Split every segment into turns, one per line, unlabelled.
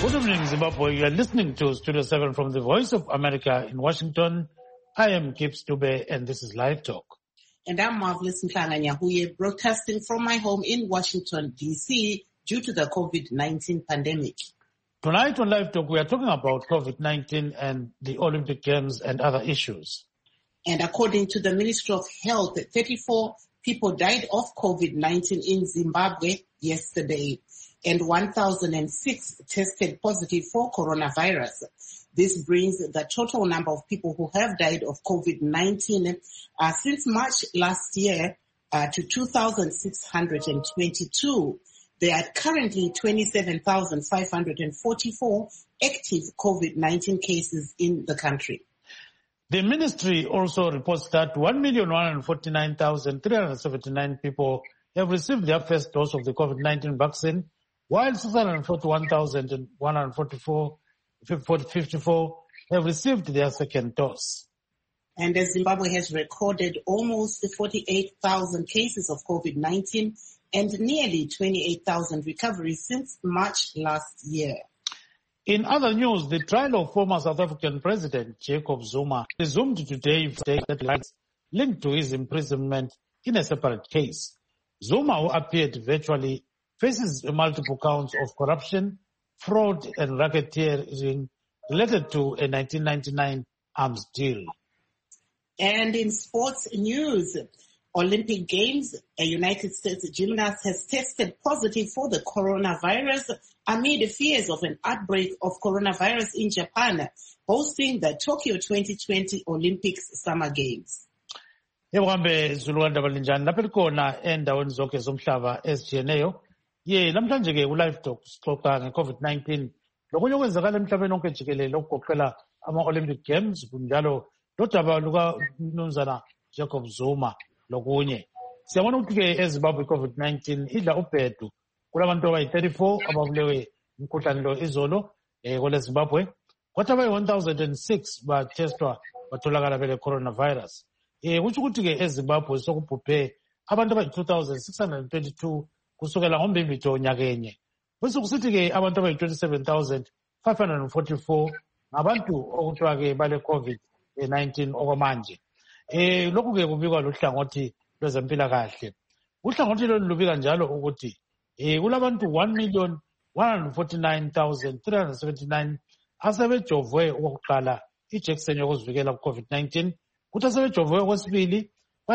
Good evening, Zimbabwe. You are listening to Studio 7 from the Voice of America in Washington. I am Gibbs Dube, and this is Live Talk.
And I'm Marvelous Mhlanga-Nyahuye, broadcasting from my home in Washington, D.C., due to the COVID-19 pandemic.
Tonight on Live Talk, we are talking about COVID-19 and the Olympic Games and other issues.
And according to the Ministry of Health, 34 people died of COVID-19 in Zimbabwe yesterday, and 1,006 tested positive for coronavirus. This brings the total number of people who have died of COVID-19 since March last year to 2,622. There are currently 27,544 active COVID-19 cases in the country.
The ministry also reports that 1,149,379 people have received their first dose of the COVID-19 vaccine, while 641,154 have received their second dose.
And as Zimbabwe has recorded almost 48,000 cases of COVID-19 and nearly 28,000 recoveries since March last year.
In other news, the trial of former South African President Jacob Zuma resumed today for deadlines linked to his imprisonment in a separate case. Zuma, who appeared virtually, faces multiple counts of corruption, fraud and racketeering related to a 1999 arms deal.
And in sports news, Olympic Games, a United States gymnast has tested positive for the coronavirus amid fears of an outbreak of coronavirus in Japan, hosting the Tokyo 2020 Olympics Summer Games.
Yewambe Zuluanda balinjani lapha likhona endaweni zonke zomhlaba ezijiyeneyo. Namhlanje ke uLive Talk sixoxa ngeCovid-19 lokunye okwenzakala emhlabeni wonke jikelele okugoqela ama-Olympic Games kunjalo lodaba lukaMnumzana Jacob Zuma lokunye. Siyabona ukuthi ke eZimbabwe iCovid-19 idla ubhedu kulabantu abayi-34 ababulewe umkhuhlane lo izolo kwele Zimbabwe. Kwathi abayi-1,006 batestwa batholakala bele coronavirus. Kutsho ukuthi ke eZimbabwe sokubhubhe abantu abayi-2,622 kusukela ngoMbimbithi nyakenye. Bese kusithi ke abantu abayi-27,544 ngabantu okuthiwa ke bale COVID-19 okwamanje. Lokhu ke kubikwa luhlangothi lwezempilakahle. Uhlangothi lolu lubika njalo ukuthi kulabantu 1,149,379 asebejovwe okokuqala ijekiseni yokuzivikela ku-COVID-19, kuthi asebejovwe okwesibili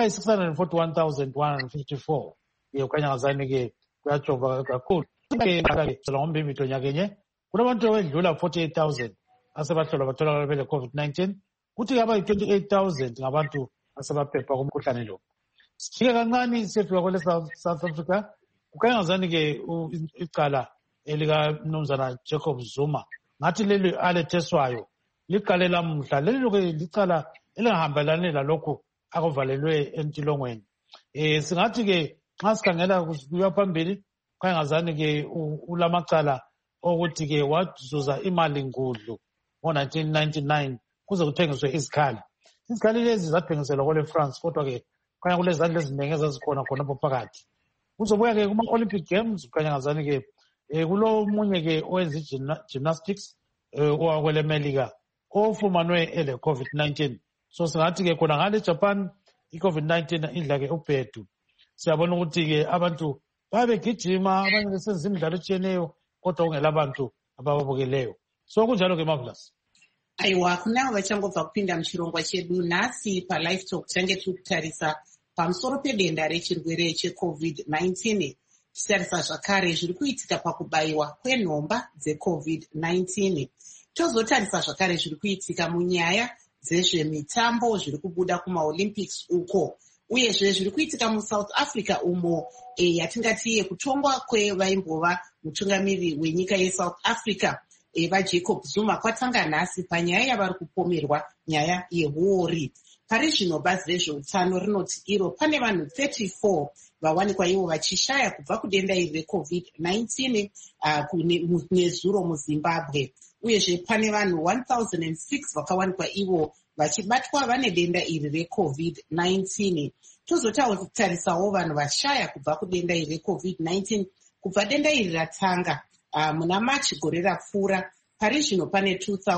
bayi-641,154. Ukanya ngazani ke kuyajova kakhulu. NgoMbimbithi nyakenye kulabantu abedlula 48,000 asebahlolwa batholakala bele COVID-19, kuthi abayi-28,000 ngabantu asebaphepha kumkhuhlane lo. Sijike kancane siyefika kwele South Africa. Ukanya ngazani ke icala elikaMnumzana Jacob Zuma ngathi leli aletheswayo liqale lamuhla. Leli ke licala elingahambelani lalokhu akuvalelwe entilongweni. Singathi ke nxa sikhangela kuya phambili ukanya ngazani ke ulamacala okuthi ke wazuza imali ngudlu ngo-1999 kuze kuthengiswe izikhali. Izikhali lezi zathengiselwa kwele France, kodwa ke kanya kulezandla eziningi ezazikhona khonapho phakathi. Kuzobuya ke kuma-Olympic Games ukanya ngazani ke kulo munye ke owenza gymnastics owakwele Melika ofumanwe ele COVID-19. So singathi ke khona ngale Japan i-COVID-19 idla ke ubhedu. Siyabona ukuthi ke abantu babegijima, abanye besenza imidlalo etshiyeneyo kodwa kungela abantu abababukeleyo. So kunjalo ke Marvelous.
Aiwa, kunavo vachangobva kupinda muchirongwa chedu nhasi paLive Talk change tiri kutarisa pamusoro pedenda rechirwere cheCovid-19. Tichitarisa zvakare zviri kuitika pakubayiwa kwenhomba dzeCovid-19. Tozotarisa zvakare zviri kuitika munyaya dzezvemitambo zviri kubuda kumaOlympics uko. Uyezve zviri kuitika muSouth Africa umo yatingati yekutongwa kwevaimbova mutungamiri wenyika yeSouth Africa vaJacob Zuma kwatanga nhasi panyaya yavari kupomerwa nyaya yehuori. Pari zvino bazi rezveutano rinoti iro pane vanhu 34 vawanikwa ivo vachishaya kubva kudenda iri reCovid-19 nezuro muZimbabwe. Uyezve pane vanhu 1,006 vakawanikwa ivo vachibatwa vane denda iri reCovid-19. Tozotarisawo vanhu vashaya kubva kudenda iri reCovid-19 kubva denda iri ratanga muna March gore rapfuura pari zvino pane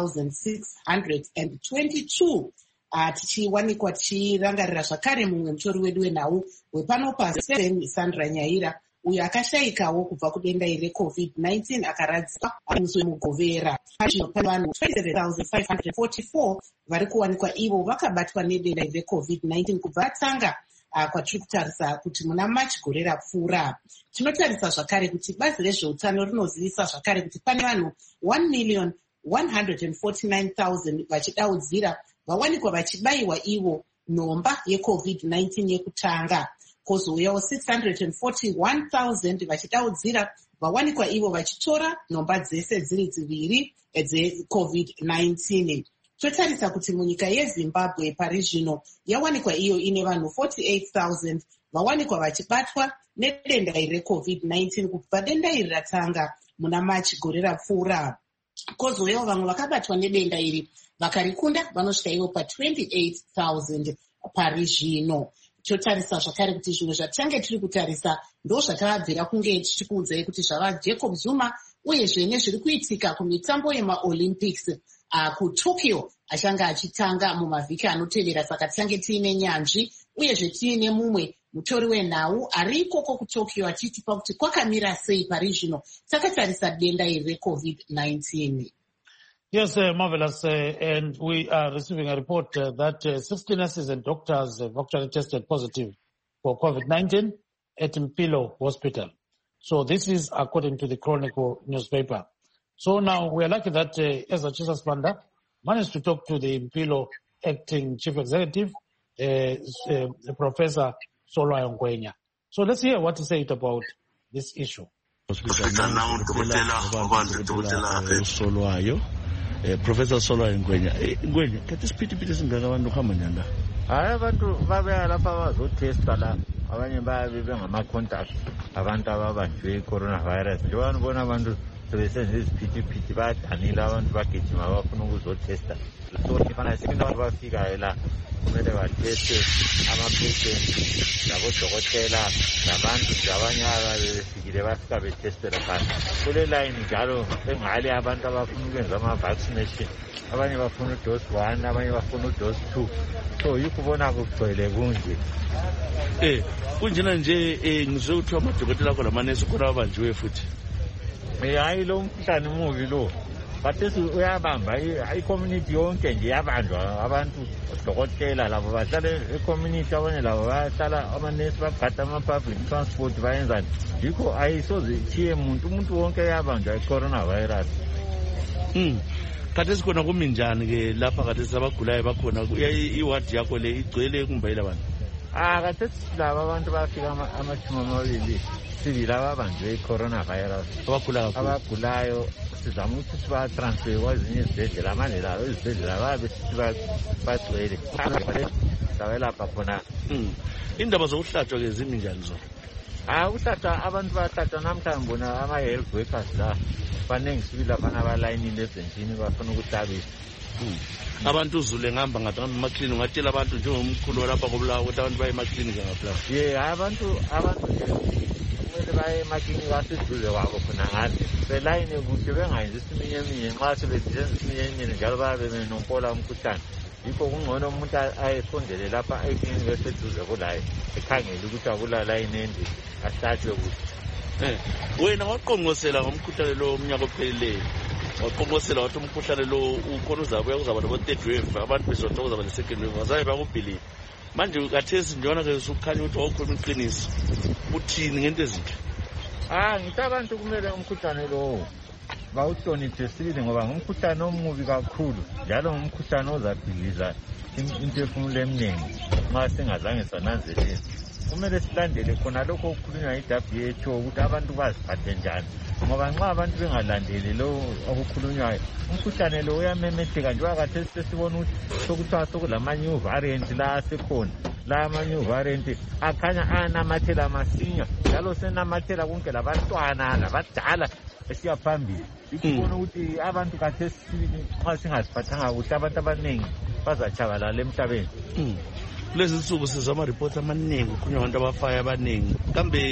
2,622 tichiwanikwa tichirangarira zvakare mumwe mutori wedu wenhau wepanopa 7 Sandra Nyaira uyo akashayikawo kubva kudenda iri reCovid-19 akaradzikwa musi wemugovera. Zvino pane vanhu 27,544 vari kuwanikwa ivo vakabatwa nedenda iri reCovid-19 kubva atanga kwatiri kutarisa kuti muna March gore rapfuura. Tinotarisa zvakare kuti bazi rezveutano rinozivisa zvakare kuti pane vanhu 1,149,000 vachidaudzira vawanikwa vachibayiwa ivo nhomba yeCovid-19 yekutanga. Kozouyawo 641,000 vachidaudzira vawanikwa ivo vachitora nhomba dzese dziri dziviri dzeCovid-19. Totarisa kuti munyika yeZimbabwe pari zvino yawanikwa iyo ine vanhu 48,000 vawanikwa vachibatwa nedenda iri reCovid-19 kubva denda iri ratanga muna March gore rapfuura. Kozouyawo vamwe vakabatwa nedenda iri vakarikunda vanosvika ivo pa28,000 pari zvino. Totarisa zvakare kuti zvinhu zvatange tiri kutarisa ndo zvatabvira kunge tichikuudzai kuti zvava Jacob Zuma uyezve nezviri kuitika kumitambo yemaOlympics kuTokyo achanga achitanga mumavhiki anotevera. Saka titange tiine nyanzvi uyezve tiine mumwe mutori wenhau ari ikoko kuTokyo achitipa kuti kwakamira sei pari zvino takatarisa denda iri reCovid-19.
Yes, marvelous. And we are receiving a report that 60 nurses and doctors have actually tested positive for COVID-19 at Mpilo Hospital. So this is according to the Chronicle newspaper. So now we are lucky that Ezra Chisas-Banda managed to talk to the Mpilo acting chief executive, Professor Solwayo Ngwenya. So let's hear what he said about this issue.
Professor Solwayo Ngwenya. Ngwenya, kathi siphithiphithi singaka abantu kuhamba njani la?
Hayi abantu babeya lapha bazotesta la. Abanye bayabe bengama-contact abantu ababanjwe i-coronavirus. Njengoba nibona abantu sebesenza iziphithiphithi bayadanile abantu bagijima bafuna ukuzotesta. So ifana sekunto abantu bafikayo la kumele bateste ama-patient labodokotela nabantu nje abanye ababefikile bafika betestela phana. Kule line njalo engale abantu abafuna ukwenza ama-vaccination, abanye bafuna udose 1, abanye bafuna udose 2. So yikubona kugcwele kunje.
Kunjena nje ngizwe kuthiwa amadokotela akho lamanesi khona abanjiwe futhi.
Hayi lo mkhuhlane mubi lo. Bathesi uyabamba i-community yonke nje yabanjwa abantu odokotela labo bahlala e-community abanye labo bahlala amanesi bagada ama-public transport bayenzani. Yikho ayisoze ithiye umuntu wonke yabanjwa i-coronavirus.
Khathesi khona kumi njani-ke lapha khathesi abagulayo bakhona iwadi yakho le igcwele kumbayela abantu?
Khathesi laba abantu bafika ama-20 sibili ababanjwe i-coronavirus. Abagulayo sizama ukuthi sibatransfer kwezinye izibhedlela, manje labo izibhedlela babe sithi bagcwele sawelapha khona.
Indaba zokuhlatshwa-ke zimi njani zona?
Ukuhlatshwa abantu bahlatshwa namhlanje bona ama-health workers la baningi sibili laphana abalayinile ebhentshini bafuna ukuhlabisa.
Abantu uzule ngihamba ngathi emaklinikhi ungatshela abantu njengomkhulu walapha koBulawayo ukuthi abantu baye emaklinikhi ngapha.
Abantu kumele baye emaklinikhi aseduze kwabo khona ngale belayine kude bengayenzi isiminyeminye. Nxa sebesenza isiminyeminye njalo bayabe benompola umkhuhlane. Yikho kungcono umuntu ayesondele lapha eklinikhi eseduze kulaye ekhangele ukuthi akula layini ende ahlatshwe kuhle.
Wena waqongosela ngomkhuhlane lo umnyaka ophelileyo, waqongosela wathi umkhuhlane lo ukhona uzaba nabo-third wave, abantu bezothoka uzaba ne-second wave, azabe bakubhilive. Manje kathesi njengona-ke usukhanya ukuthi wawukhuluma iqiniso, uthini ngento ezinhle?
Ngithi abantu kumele umkhuhlane lowo bawuhloniphe sibili ngoba ngumkhuhlane omubi kakhulu njalo ngumkhuhlane ozabhiliza imphefumulo eminingi nxa singazange sananzelela. Kumele silandele khona lokho okukhulunywa yi-WHO ukuthi abantu baziphathe njani, ngoba nxa abantu bengalandeli lo okukhulunywayo umkhuhlane lo uyamemetheka. Njengoba khathesi sesibona ukuthi sokuthiwa sokulama-new variant la asekhona. La ama-new variant akhanya anamathela masinya njalo senamathela konke labantwana labadala esiya phambili. Ikubona ukuthi abantu khathesi nxa singaziphathanga kuhle abantu abaningi bazatshabalala emhlabeni.
Kulezi nsuku sizwa ama-reports amaningi kukhulunywa abantu abafayo abaningi. Kambe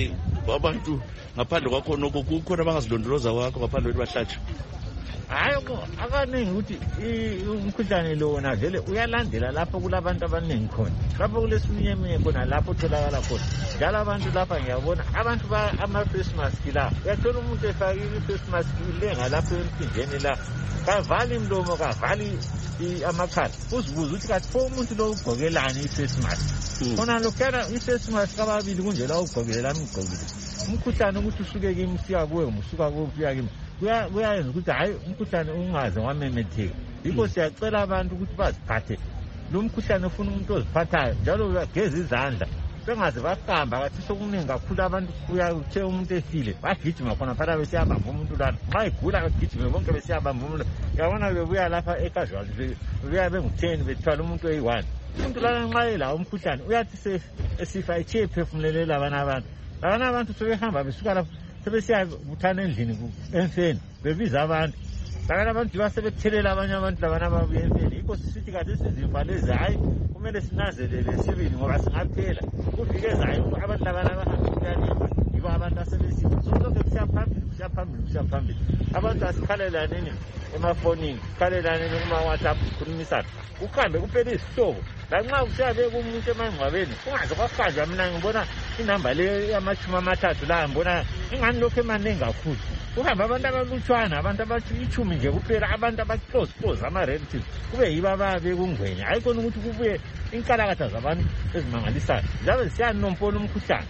abantu ngaphandle kwakhonoko kukhona abangazilondoloza wakho ngaphandle kwethu bahlatshwe?
Hayi akaningi ukuthi umkhuhlane lo wona vele uyalandela lapho kulabantu abaningi khona, lapho kulesiminyeminye khona lapho utholakala khona. Njalo abantu lapha ngiyabona abantu ama-face mask la, uyathola umuntu efakile i-face mask ilenga lapho empinjeni la, kavali imlomo kavali amakhala. Uzibuza ukuthi kathi pho umuntu lo ugqokelani i-face mask? Khona lokhana i-face mask ababili kunje la ugqokile lami ugqokile. Umkhuhlane ukuthi usuke kimi usiya kuwe usuka kuwe uya kimi kuyayenza ukuthi hayi umkhuhlane ungaze wamemetheka. Yikho siyacela abantu ukuthi baziphathe. Lo mkhuhlane ufuna umuntu oziphathayo njalo uyageza izandla. Bengaze baqamba kathi sokuningi kakhulu abantu uyathe umuntu efile bagijima khona phela besiyabamba umuntu lana. Xa egula bagijime bonke besiyabamba umuntu. Yabona bebuya lapha e-casualty bebuya bengu-10 bethwala umuntu oyi-1. Umuntu lana nxa ela umkhuhlane uyathi esifa ichiye phefumulelela abana abantu. Abana abantu sebehamba besuka lapho sebesiya buthana endlini emfeni bebiza abantu. Bakana abantu basebethelela abanye abantu labana babuye emfeni. Yikho sisithi kathi sizimva lezi hayi kumele sinanzelele sibili ngoba singaphela. Kufike zayo abantu labana abahamba yibo abantu asebesithi sonke kusiyaphambili. Abantu asikhalelane emafonini, sikhalelane kuma-WhatsApp sikhulumisana. Ukuhambe kuphela izihlobo. Lanxa usiyabeka umuntu emangcwabeni kungaze kwafanjwa mina ngibona inamba le yama-30 la ngibona ingani lokho emaningi kakhulu. Kuhamba abantu abalutshwana, abantu abayi-10 nje kuphela, abantu aba-close ama-relatives kube yibo ababeka ungwenya. Hayi khona ukuthi kubuye inkalakatha zabantu ezimangalisayo zabe zisiyanompona umkhuhlane.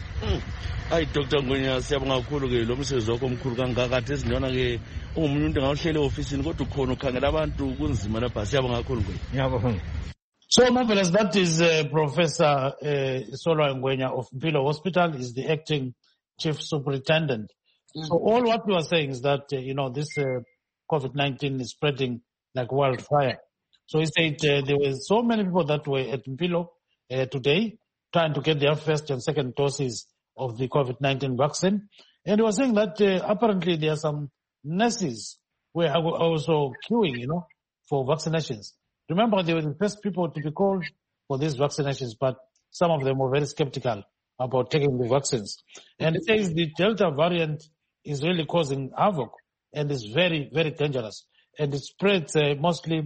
Hayi Dr. Ngwenya, siyabonga kakhulu-ke lo msebenzi wakho omkhulu kangaka. Kade sindibona-ke ungomunye umuntu engawuhlele e-ofisini kodwa ukhona ukhangela abantu kunzima lapha. Siyabonga kakhulu Ngwenya.
Ngiyabonga.
So, marvelous. That is Professor Solwa Ngwenya of Mpilo Hospital, is the acting chief superintendent. So all what we are saying is that, this COVID-19 is spreading like wildfire. So he said there were so many people that were at Mpilo today trying to get their first and second doses of the COVID-19 vaccine. And he was saying that apparently there are some nurses who are also queuing, for vaccinations. Remember, they were the first people to be called for these vaccinations, but some of them were very skeptical about taking the vaccines. And it says the Delta variant is really causing havoc and is very, very dangerous. And it spreads mostly,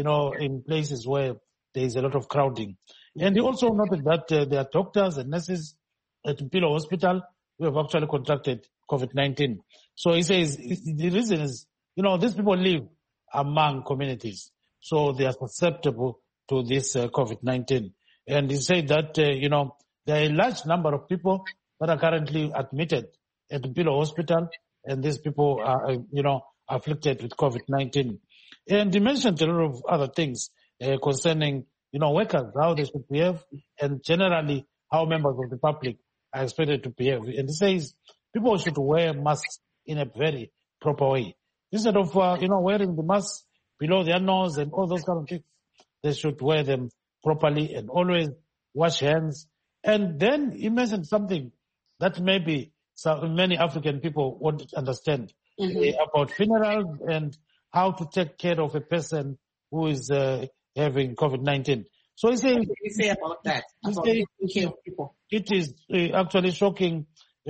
in places where there is a lot of crowding. And he also noted that there are doctors and nurses at Mpilo Hospital who have actually contracted COVID-19. So he says the reason is, these people live among communities. So they are susceptible to this COVID-19. And he said that, there are a large number of people that are currently admitted at Mpilo Hospital, and these people are, afflicted with COVID-19. And he mentioned a lot of other things concerning, workers, how they should behave, and generally how members of the public are expected to behave. And he says people should wear masks in a very proper way. Instead of, wearing the masks below their nose and all those kind of things, they should wear them properly and always wash hands. And then he mentioned something that maybe many African people won't understand about funerals and how to take care of a person who is having COVID-19. So he said,
what did he say about that? About taking care of people? It
is actually shocking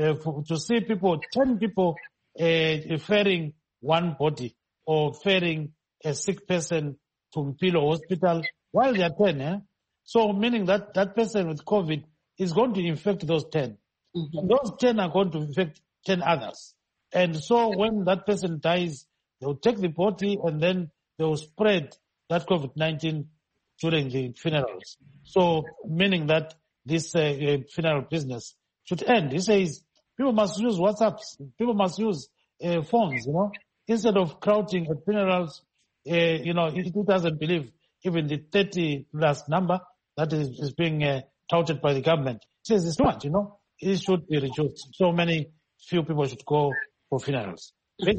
to see 10 people ferrying one body or ferrying a sick person to Mpilo Hospital while they are 10. So meaning that that person with COVID is going to infect those 10. And those 10 are going to infect 10 others. And so when that person dies, they'll take the body and then they'll spread that COVID-19 during the funerals. So meaning that this funeral business should end. He says people must use WhatsApps. People must use phones, instead of crowding at funerals. It doesn't believe even the 30 plus number that is being touted by the government. He says it's too much, it should be reduced. So few people should go for funerals.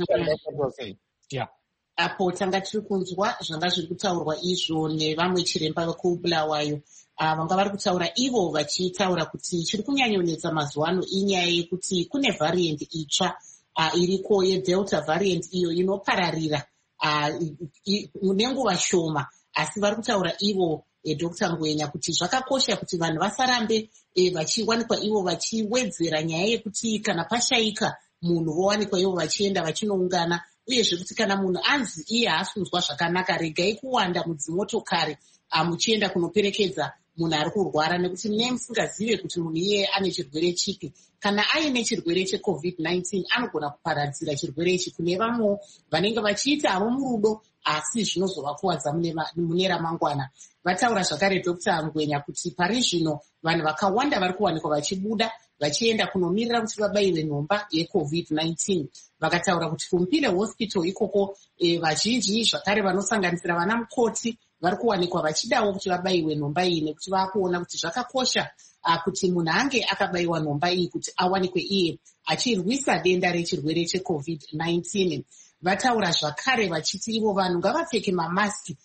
Yeah.
Apo tanga tiri kunzwa zvanga zviri kutaurwa izvo nevamwe chiremba vekubulawayo vanga vari kutaura ivo vachitaura kuti chiri kunyanyonetsa mazuva ano inyaya yekuti kune variant itsva iriko yedelta variant iyo inopararira nenguva shoma, asi vari kutaura ivo Dr. Ngwenya kuti zvakakosha kuti vanhu vasarambe vachiwanikwa ivo vachiwedzera nyaya yekuti kana pashayika munhu vowanikwa ivo vachienda vachinoungana, uyezve kuti kana munhu anzi iye haasunzwa zvakanaka regai kuwanda mudzimotokari muchienda kunoperekedza munhu ari kurwara, nekuti mune musingazive kuti munhu iye ane chirwere chipi. Kana aine chirwere cheCovid-19 anogona kuparadzira chirwere ichi kune vamwewo vanenge vachiita havo murudo asi zvinozovakuwadza mune ramangwana. Vataura zvakare Dr. Ngwenya kuti pari zvino vanhu vakawanda vari kuwanikwa vachibuda vachienda kunomirira kuti vabaiwe nhomba yeCovid-19. Vakataura kuti kuMupile Hospital ikoko vazhinji zvakare vanosanganisira vana mukoti vari kuwanikwa vachidawo kuti vabaiwe nhomba iyi, nekuti vakuona kuti zvakakosha kuti munhu ange akabayiwa nhomba iyi kuti awanikwe iye achirwisa denda rechirwere cheCovid-19. Vataura zvakare vachiti ivo vanhu ngavapfeke mamaski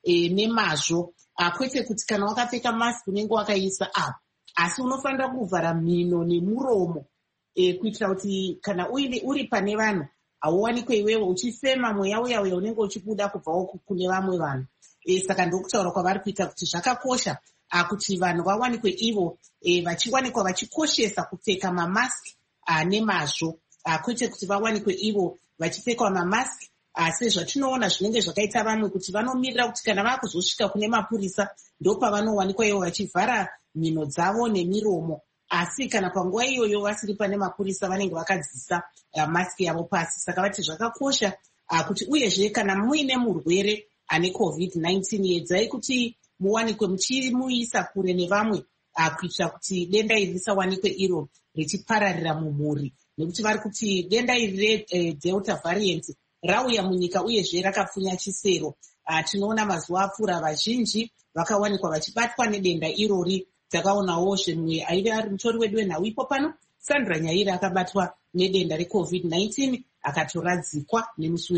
nemazvo, kwete kuti kana wakapfeka maski unenge wakaisa apo, asi unofanira kuvhara mhino nemuromo kuitira kuti kana uri pane vanhu hauwanikwe iwewe uchifema mweya uya unenge uchibuda kubvawo kune vamwe vanhu. Saka ndokutaura kwavari kuita kuti zvakakosha kuti vanhu vawanikwe ivo vachiwanikwa vachikoshesa kupfeka mamaski nemazvo, kwete kuti vawanikwe ivo vachipfekwa mamaski sezvatinoona zvinenge zvakaita vamwe kuti vanomirira kuti kana vakuzosvika kune mapurisa ndopavanowanikwa ivo vachivhara mhino dzavo nemiromo, asi kana panguva iyoyo vasiri pane mapurisa vanenge vakadzisa maski yavo pasi. Saka vati zvakakosha kuti uyezve kana muine murwere ane COVID-19 edzai kuti muwanikwe muchimuisa kure nevamwe kuitira kuti denda iri risawanikwe iro richipararira mumhuri, nekuti vari kuti denda iri reDelta variant rauya munyika uyezve rakapfunya chisero. Tinoona mazuva apfuura vazhinji vakawanikwa vachibatwa nedenda irori. Takaonawo zvimwe aive ari mutori wedu wenhau ipo pano Sandra Nyairi akabatwa nedenda reCovid-19 akatoradzikwa nemusi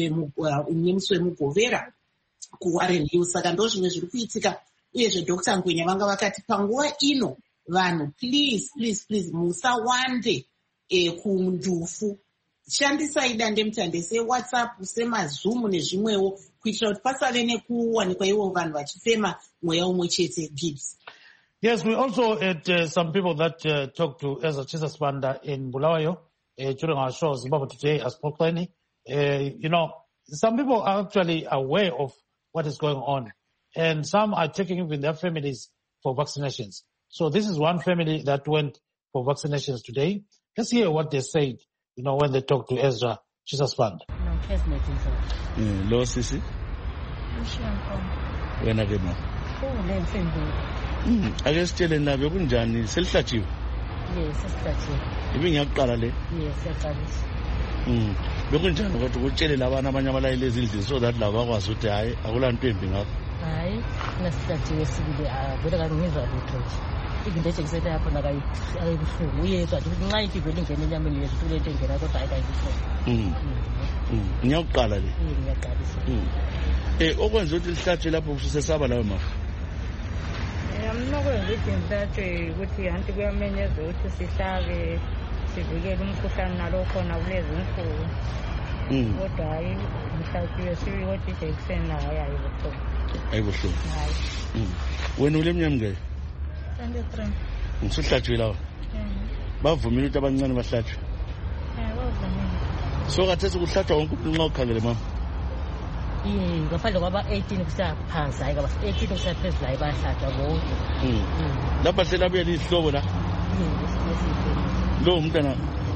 wemugovera kuWarren Hills. Saka ndo zvimwe zviri kuitika, uyezve Dr. Ngwenya vanga vakati panguva ino vanhu please musawande kundufu, shandisai dandemutande seWhatsApp semaZoom nezvimwewo kuitira kuti pasave nekuwanikwa ivo vanhu vachifema mweya umwe chete. Gibbs.
Yes, we also had some people that talked to Ezra Chisasbanda in Bulawayo during our show Zimbabwe Today as Spokane. Some people are actually aware of what is going on, and some are taking even their families for vaccinations. So this is one family that went for vaccinations today. Let's hear what they said, when they talked to Ezra Chisasbanda.
Lo sisi. Wena ke ma. Ake sitshele nabe kunjani selihlatshiwe?
Yes, selihlatshiwe.
Ibingiyaqala le?
Yes, siyaqalisa.
Bekunjani ukuthi utshelele abantu abanye abalayile ezindlini so that labo bakwazi ukuthi hayi akulanto embi ngapho?
Hayi, nasihlatshiwe sibili vele kangizwa lutho nje. Izinto ejekisele yapho nakayibuhlungu uyezwa nje nxa ivele ingene enyameni yethu kule nto engena kodwa ayikayibuhlungu.
Ngiyaqala le?
Ngiyaqalisa.
Okwenza ukuthi lihlatshwe lapho kusesaba lawo mafu?
Nokwenza ukuthi ngihlatshwe ukuthi anti kuyamenyezwa ukuthi sihlabe sivikele umkhuhlane nalo khona kulezi nsuku. Kodwa hayi ngihlatshiwe sibili kodwa ijekiseni nayo ayibuhlungu.
Ayibuhlungu?
Hayi.
Wena ulemnyama ngeke?
23.
Ngisuhlatshiwe lawa? Bavumile ukuthi abancane bahlatshwe?
Bavumile.
So khathesi kuhlatshwa wonke umuntu nxa ukhangele mama?
Ngaphandle kwaba 18 kusiya phansi, hayi kaba 18 kusiya phezulu hayi bayahlatshwa bonke.
Lapha selabuye lihlobo la? Lo umntana?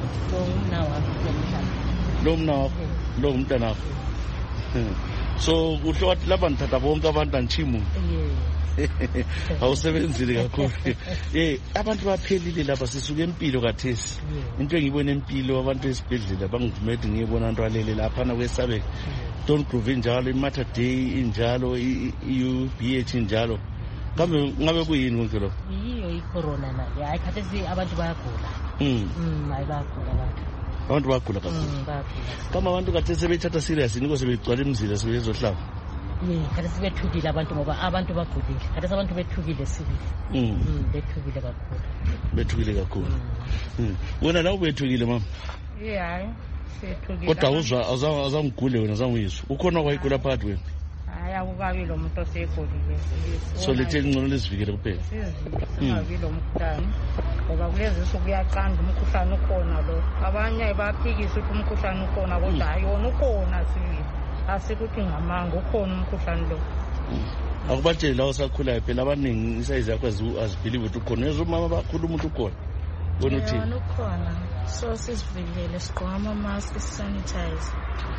Lo mna wakho? Lo umntana wakho? So kuhle wathi lapha nithatha bonke abantu anchimu? Awusebenzile kakhulu. Abantu baphelile lapha sisuke empilo kathesi. Into engiyibona empilo abantu esibhedlela bangivumela ngiyibona abantu alele lapha na kwesabeka. Don't Groove injalo, iMatter Day injalo, iUBH injalo. Kambe ngabe kuyini konke lokho?
Yiyo icorona na. Hayi khathesi abantu bayagula. Hayi bayagula abantu.
Abantu bayagula kakhulu.
Bayagula.
Kama abantu khathesi sebethatha serious niko sebegcwala imizila sebezohlaba.
Khathesi bethukile abantu ngoba abantu bagulile. Khathesi abantu bethukile sibili. Bethukile kakhulu.
Bethukile kakhulu. Wena la ubethukile mama?
Hayi.
Kodwa uzangigule wena uzanguyizwa. Ukhona kwayigula phakathi wena?
Hayi akukabi lo muntu osegolile.
So lethe ngcono lesivikele kuphela.
Singabi lo mkhuhlane ngoba kulezi nsuku kuyaqanda umkhuhlane ukhona lo. Abanye baphikisa ukuthi umkhuhlane ukhona kodwa ayona ukhona sibili. Asikuthi ngamanga ukhona umkhuhlane lo.
Akubatshela la usakhulayo phela abaningi isayizi yakho azibhilive ukuthi ukhona. Yezo mama bakhulu umuntu ukhona. Bona uthi
ukhona. So sisivikele sigqoka ama-mask sanitize.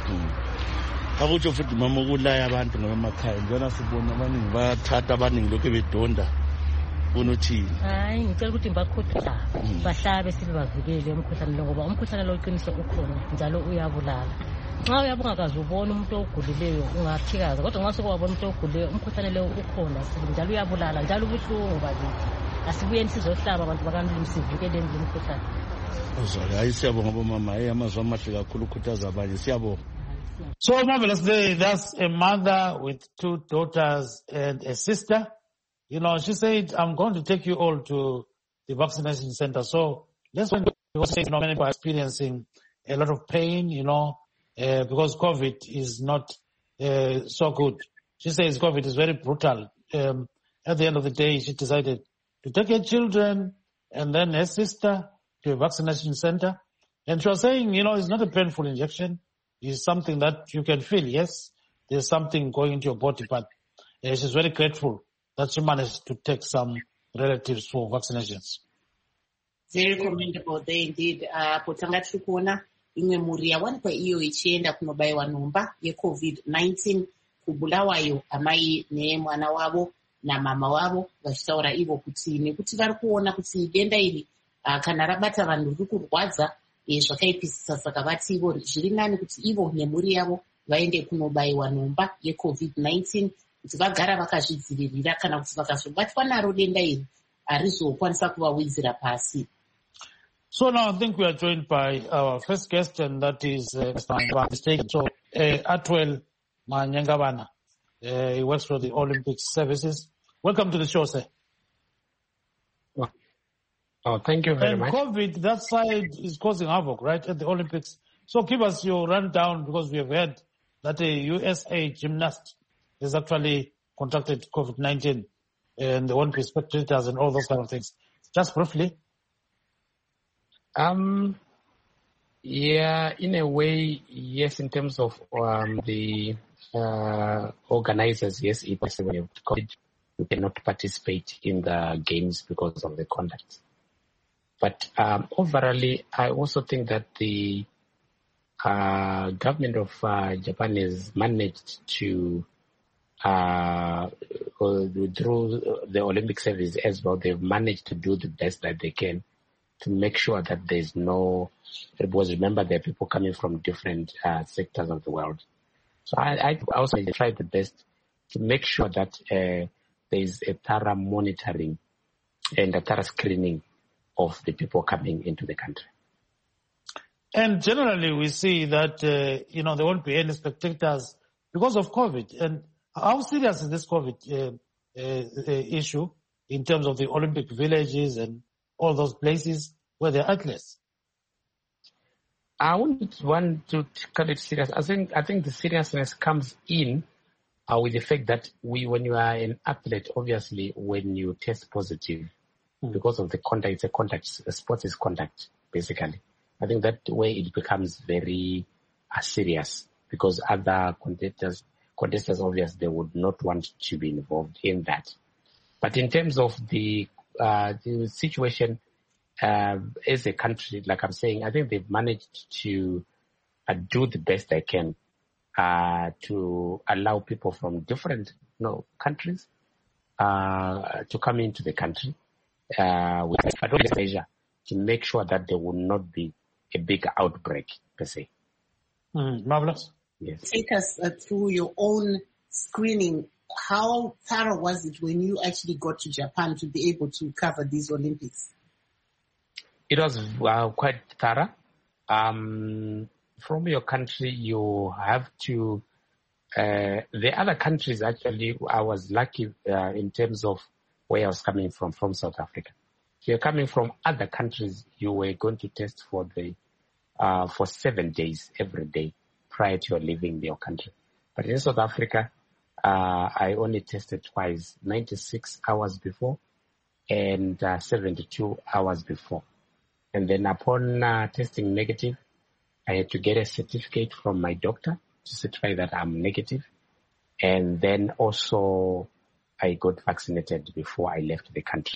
Akutsho futhi mama ukulaya abantu ngamakhaya. Njalo sibona abaningi bathatha abaningi lokho bedonda. Bona uthini?
Hayi ngicela ukuthi ngibakhuthula bahlabe sibe bavikele umkhuhlane lo ngoba umkhuhlane lo uqiniso ukhona njalo uyabulala. Nxa uyabungakazi ubona umuntu ogulileyo ungaphikaza kodwa nxa sekwabona umuntu ogulileyo umkhuhlane lo ukhona njalo uyabulala njalo ubuhlungu bakithi. Asibuyeni sizohlaba abantu bakamlimi sivikeleni lo mkhuhlane.
Uzala hayi siyabonga bomama amazwi amahle kakhulu ukhuthaza abanye siyabonga.
So marvelous day. That's a mother with 2 daughters and a sister. You know, she said, I'm going to take you all to the vaccination center. So let's say, you know, many people are experiencing a lot of pain, you know, because COVID is not so good. She says COVID is very brutal. At the end of the day, she decided to take her children and then her sister to a vaccination center. And she was saying, you know, it's not a painful injection. It's something that you can feel. Yes, there's something going into your body, but she's very grateful that she managed to take some relatives for vaccinations.
Very commendable there indeed. Potanga tikuona imwe muri yawanikwa iyo ichienda kunobaiwa nhomba yeCovid-19 kubulawayo amai nemwana wavo namama wavo vachitaura ivo kuti nekuti vari kuona kuti denda iri kana rabata vanhu riri kurwadza zvakaipisisa saka vati ivo zviri nani kuti ivo nemhuri yavo vaende kunobaiwa nhomba yeCovid-19 kuti vagara vakazvidzivirira kana kuti vakazobatwa naro denda iri harizokwanisa kuvawidzira pasi.
So now I think we are joined by our first guest, and that is so Atwell Manyangabana. He works for the Olympic Services. Welcome to the show, sir.
Oh, thank you very much.
COVID, that side is causing havoc, right, at the Olympics. So give us your rundown, because we have heard that a USA gymnast has actually contracted COVID-19 and the Olympic spectators and all those kind of things. Just briefly.
Yeah, in a way, yes, in terms of the organizers, yes, it was COVID. You cannot participate in the games because of the conduct. But overall, I also think that the government of Japan has managed to, through the Olympic Service as well, they've managed to do the best that they can to make sure that there's no, because remember there are people coming from different sectors of the world. So I also tried the best to make sure that there is a thorough monitoring and a thorough screening of the people coming into the country.
And generally we see that, there won't be any spectators because of COVID. And how serious is this COVID issue in terms of the Olympic villages and all those places where they're athletes?
I wouldn't want to call it serious. I think the seriousness comes in with the fact that when you are an athlete, obviously when you test positive, because of the contact, it's a contact, sport is contact, basically. I think that way it becomes very serious because other contestants obviously they would not want to be involved in that. But in terms of the situation as a country, like I'm saying, I think they've managed to do the best they can to allow people from different countries to come into the country with measure to make sure that there will not be a big outbreak per se.
Marvelous.
Yes. Take us through your own screening. How thorough was it when you actually got to Japan to be able to cover these Olympics?
It was quite thorough. From your country, you have to... the other countries, actually, I was lucky in terms of where I was coming from South Africa. If you're coming from other countries, you were going to test for 7 days every day prior to your leaving your country. But in South Africa, I only tested twice, 96 hours before and 72 hours before. And then upon testing negative, I had to get a certificate from my doctor to certify that I'm negative. And then also I got vaccinated before I left the country.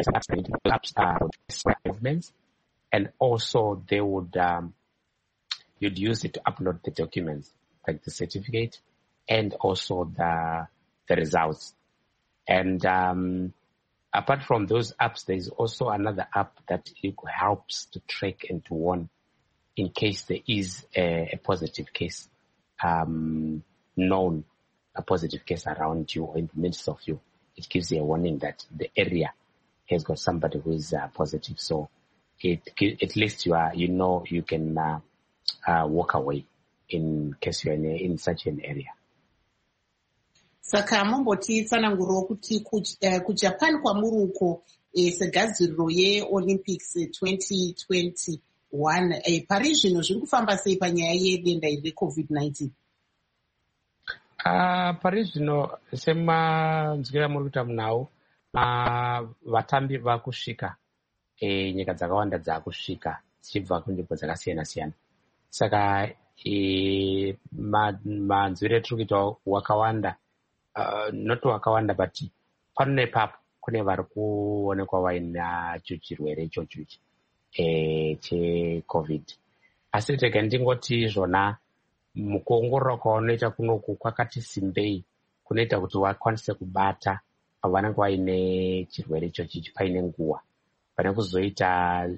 Movements, and also they would you'd use it to upload the documents, like the certificate and also the results. And apart from those apps, there's also another app that helps to track and to warn in case there is a positive case known, a positive case around you or in the midst of you. It gives you a warning that the area has got somebody who is positive. So at least you can walk away in case you're in such an area.
Saka mumboti tsananguro kuti kuJapan kwamuri uko segadziriro yeOlympics 2021 pari zvino zviri kufamba sei panyaya yedenda iri COVID-19?
Pari zvino semanzwira muri kuita munhau vatambi vakusvika nyika dzakawanda dzakusvika dzichibva kunzvimbo dzakasiyana-siyana. Saka manzwiro etiri kuita wakawanda, not wakawanda, but pano nepapo kune vari kuonekwa vainacho chirwere ichocho cheCovid. Asi tega ndingoti izvona mukuongorora kwavanoita kunoku kwakati simbei kunoita kuti vakwanise kubata vanenge vaine chirwere ichochi paine nguva, pane kuzoita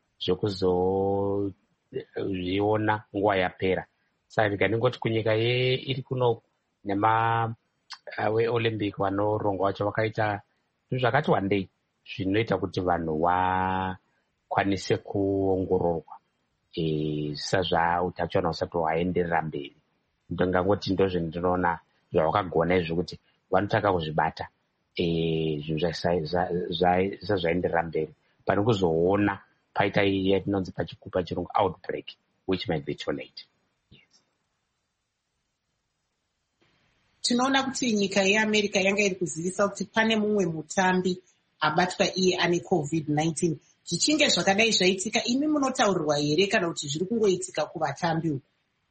zvokuzozviona nguva yapera. Saka ndingoti kunyika iri kunoku weOlympic vanoronga vacho vakaita zvinhu zvakati wandei zvinoita kuti vanhu vakwanise kuongororwa zvisazvautachiona usati waenderera mberi. Ndingangoti ndozvendinoona zvavakagona izvo kuti vanotaka kuzvibata zvinhu zvisazvaenderera mberi pane kuzoona paita yatinonzi pachirungu outbreak, which might be too late.
Tinoona kuti nyika yeAmerica yanga iri kuzivisa kuti pane mumwe mutambi abatwa iye ane COVID-19. Zvichinge zvakadai zvaitika, imi munotaurirwa here kana kuti zviri kungoitika kuvatambi uku?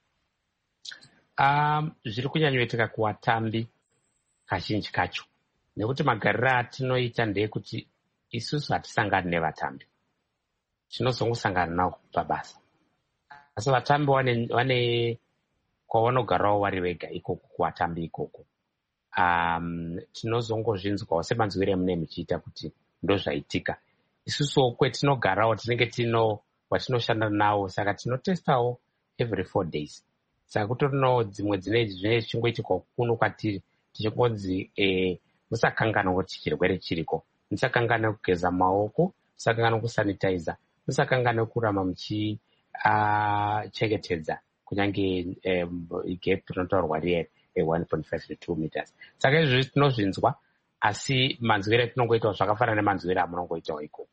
Zviri kunyanyoitika kuvatambi kazhinji kacho, nekuti magariro atinoita ndeyekuti isusu hatisangani nevatambi, tinozongosangana navo pabasa. Asi vatambi vane kwavanogarawo vari vega ikoko kuvatambi ikoko. Tinozongozvinzwawo semanzwiro emune muchiita kuti ndozvaitika. Isusuwo kwetinogarawo tinenge tino watinoshanda nawo, saka tinotestawo every 4 days. Saka kutorinawo dzimwe dzine zvichingoitika kuno kwatiri tichingonzi musakangana kuti chirwere chiriko, musakangana kugeza maoko, musakangana kusanitiza, musakangana kuramba muchichengetedza kunyange gap rinotaurwa riye 1.5 to 2 meters. Saka izvozvi tinozvinzwa, asi manzwiro etinongoitawo zvakafanana nemanzwiro amunongoitawo ikoko.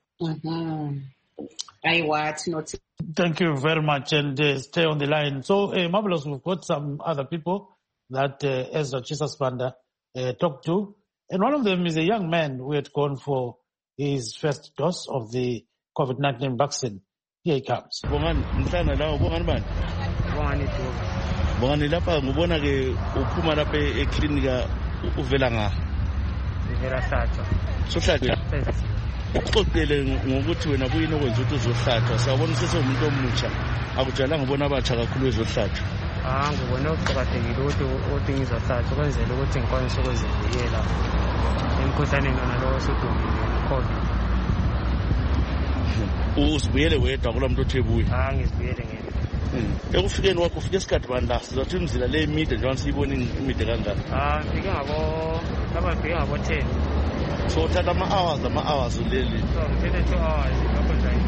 Thank you very much, and stay on the line. So, Marvelous, we've got some other people that Ezra Chisasbanda talked to, and one of them is a young man who had gone for his first dose of the COVID-19 vaccine. Here he comes.
Bongani lapha ngibona ke uphuma lapha eklinika uvela nga.
Uvela Hlatshwa.
Sohlatshwa. Uxoxele ngokuthi wena kuyini okwenza ukuthi uzohlatshwa. Sawubona sesewumuntu omutsha. Akujalanga ubona abatsha kakhulu bezohlatshwa.
Ngibona ukuqakathekile ukuthi ngizohlatshwa kwenzela ukuthi ngikwanise ukuzivikela emkhuhlaneni nalo osudumile COVID.
Uzibuyele wedwa kula muntu othebuya.
Ngizibuyele ngedwa.
Ekufikeni wakho ufike isikhathi bani la sizothi imizila le emide njengoba siyibona imide kangaka?
Ngifike ngabo 10.
So uthatha ama-hours leli?
So ngithethe 2 hours lapho njani.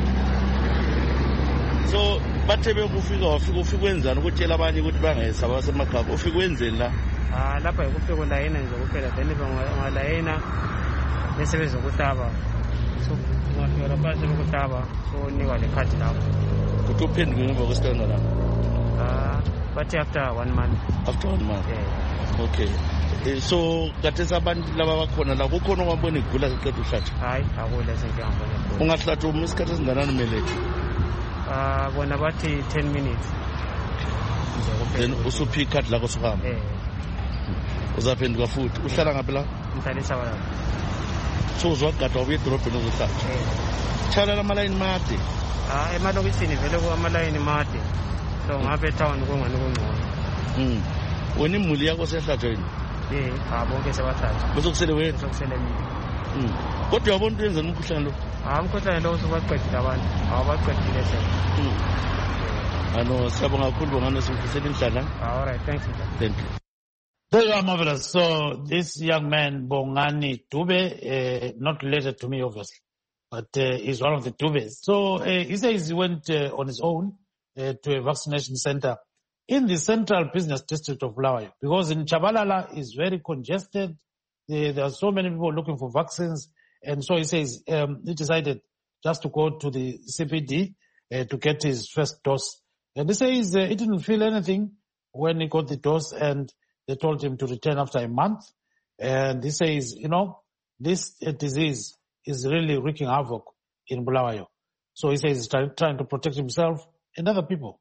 So bathe bekufika ufike wenzani ukutshela abanye ukuthi bangayesaba basemakhaya, ufike wenzeni la?
Lapha yikufika ulayina nje kuphela, then bangalayina bese bezokuhlaba. So ungafika lapha sebekuhlaba so unikwa lekhadi lakho.
Kuthi uphenduke ngemva kwesikhathi lapho?
But after 1 month.
After 1 month?
Yeah.
Okay. So kathesi abantu laba bakhona la kukhona ongabona igula seqeda uhlatshwa?
Hayi, akula sengiyangibona igula.
Ungahlatshwa uma isikhathi esinganani umelethe?
Bona bathi 10 minutes.
Then usuphi ikhadi lakho sokuhamba? Uzaphenduka futhi. Uhlala ngaphi la?
Ngihlala eShabalala.
So uzwagada wabuya edorobheni uzohlatshwa? Tshala amalayini made?
Emalokishini vele kumalayini made. So ngabe etown kungani kungcono.
Wena imuli yakho sehlatshwa yini?
Bonke sebahlatshwa.
Bese kusele wena?
Kusele mina.
Kodwa uyabona into yenzeni umkhuhlane lo?
Umkhuhlane lo usubaqedile abantu. Awubaqedile sena.
Ano siyabonga kakhulu bongane sikufisela indlela.
All right, thank you.
Thank you.
There you are, marvelous. So this young man, Bongani Dube, not related to me, obviously, but he's one of the Dubes. So he says he went on his own to a vaccination center in the central business district of Bulawayo, because in Chabalala is very congested. There are so many people looking for vaccines. And so he says he decided just to go to the CPD to get his first dose. And he says he didn't feel anything when he got the dose, and they told him to return after a month. And he says, this disease is really wreaking havoc in Bulawayo. So he says he's trying to protect himself and other people.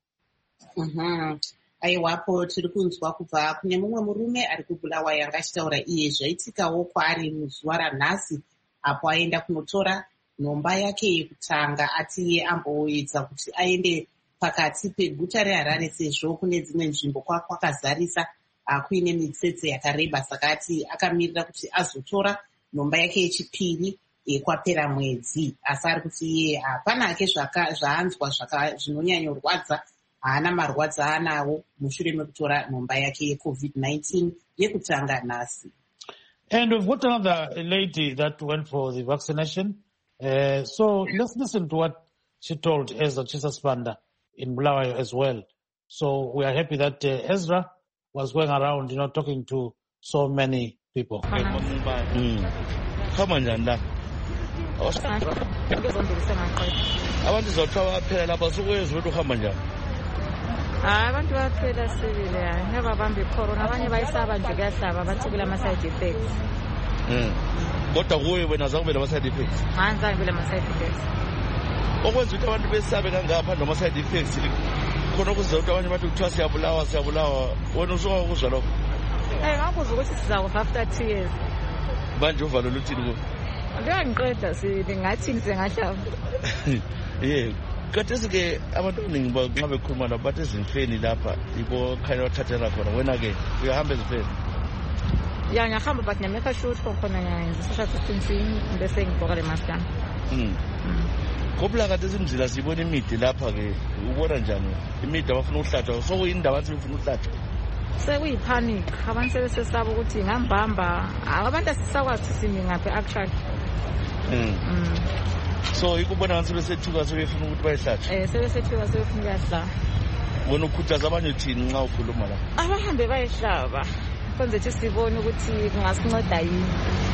Aiwapo tiri kunzwa kubva kune mumwe murume ari kuBulawayo anga achitaura iye zvaitikawo kwaari muzuva ranhasi apo aenda kunotora nhomba yake yekutanga ati iye amboedza kuti aende pakati peguta reHarare sezvo kune dzimwe nzvimbo kwakazarisa kuine mitsetse yakareba, saka ati akamirira kuti azotora nhomba yake yechipiri kwapera mwedzi. Asi ari kuti iye hapana ake zvaanzwa zvinonyanyorwadza, haana marwadzi aanawo mushure mekutora nhomba yake yeCovid-19 yekutanga nhasi.
And we've got another lady that went for the vaccination. So let's listen to what she told Ezra Chisasbanda in Bulawayo as well. So we are happy that Ezra was going around, talking to so many people.
Abantu baphela sibile ngababambe corona abanye bayisaba nje kuyahlaba bathi kula ama side effects.
Kodwa kuwe wena zakube lama side effects?
Manza kule ama side effects.
Okwenza ukuthi abantu besabe kangapha noma side effects khona ukuze ukuthi abanye bathi kuthiwa siyabulawa wena usuka ukuzwa lokho?
Ngakuza ukuthi sizakufa after 2 years.
Manje uvalo luthini kuwe?
Ngiyangiqeda singathi sengahlaba.
Kathesi-ke abantu abaningi nxa bekhuluma labo bathi ezimfeni lapha yibo khanya bathathela khona. Wena-ke uyahamba ezimfeni?
Ya ngiyahamba but ngiyameka sure ukuthi khona ngiyenza social distancing bese ngigqoka le mask yami.
Kopla kathesi imizila siyibona imide lapha-ke ubona njani imide abafuna ukuhlatshwa? Sokuyindaba athi befuna ukuhlatshwa?
Sekuyipanic, abantu sebesesaba ukuthi ngambamba, abantu asisakwazi ukuthi simi ngaphi actually.
So ikubona ngathi besethuka sebefuna ukuthi bayihlatshwe?
Sebesethuka sebefuna ukuyahlaba.
Wena ukhuthaza abanye uthini nxa ukhuluma la?
Abahambe bayihlaba kwenze ukuthi sibone ukuthi kungasinceda yini.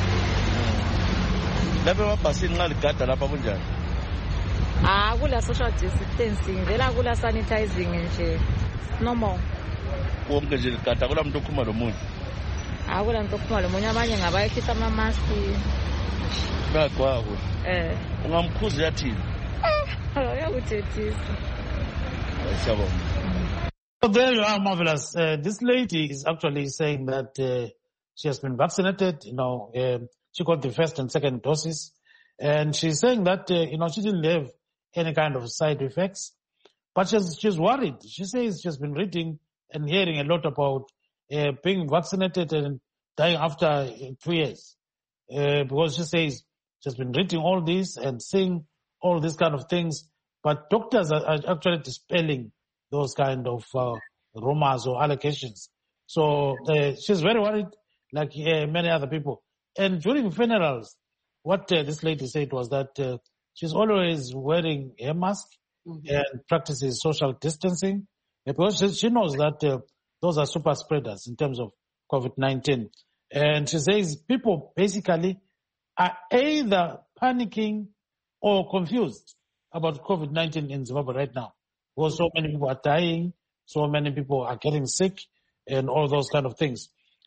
Lapha emabhasini nxa ligada lapha kunjani?
Kula social distancing, vela kula sanitizing nje normal.
Wonke nje ligada kula muntu okhuluma lomunye?
Kula muntu okhuluma lomunye, abanye ngabayehlisa ama-maski.
Bayagqoka kuhle. Ungamkhuza yathini?
Uyakuthethisa.
So there you are, marvelous. This lady is actually saying that she has been vaccinated. She got the first and second doses, and she's saying that she didn't have any kind of side effects, but she's worried. She says she's been reading and hearing a lot about being vaccinated and dying after 2 years, because she says she's been reading all this and seeing all these kind of things, but doctors are actually dispelling those kind of rumors or allegations. So she's very worried, like many other people. And during funerals, what this lady said was that she's always wearing a mask and practices social distancing, because she knows that those are super spreaders in terms of COVID-19. And she says people basically are either panicking or confused about COVID-19 in Zimbabwe right now. Because so many people are dying, so many people are getting sick, and all those kind of things.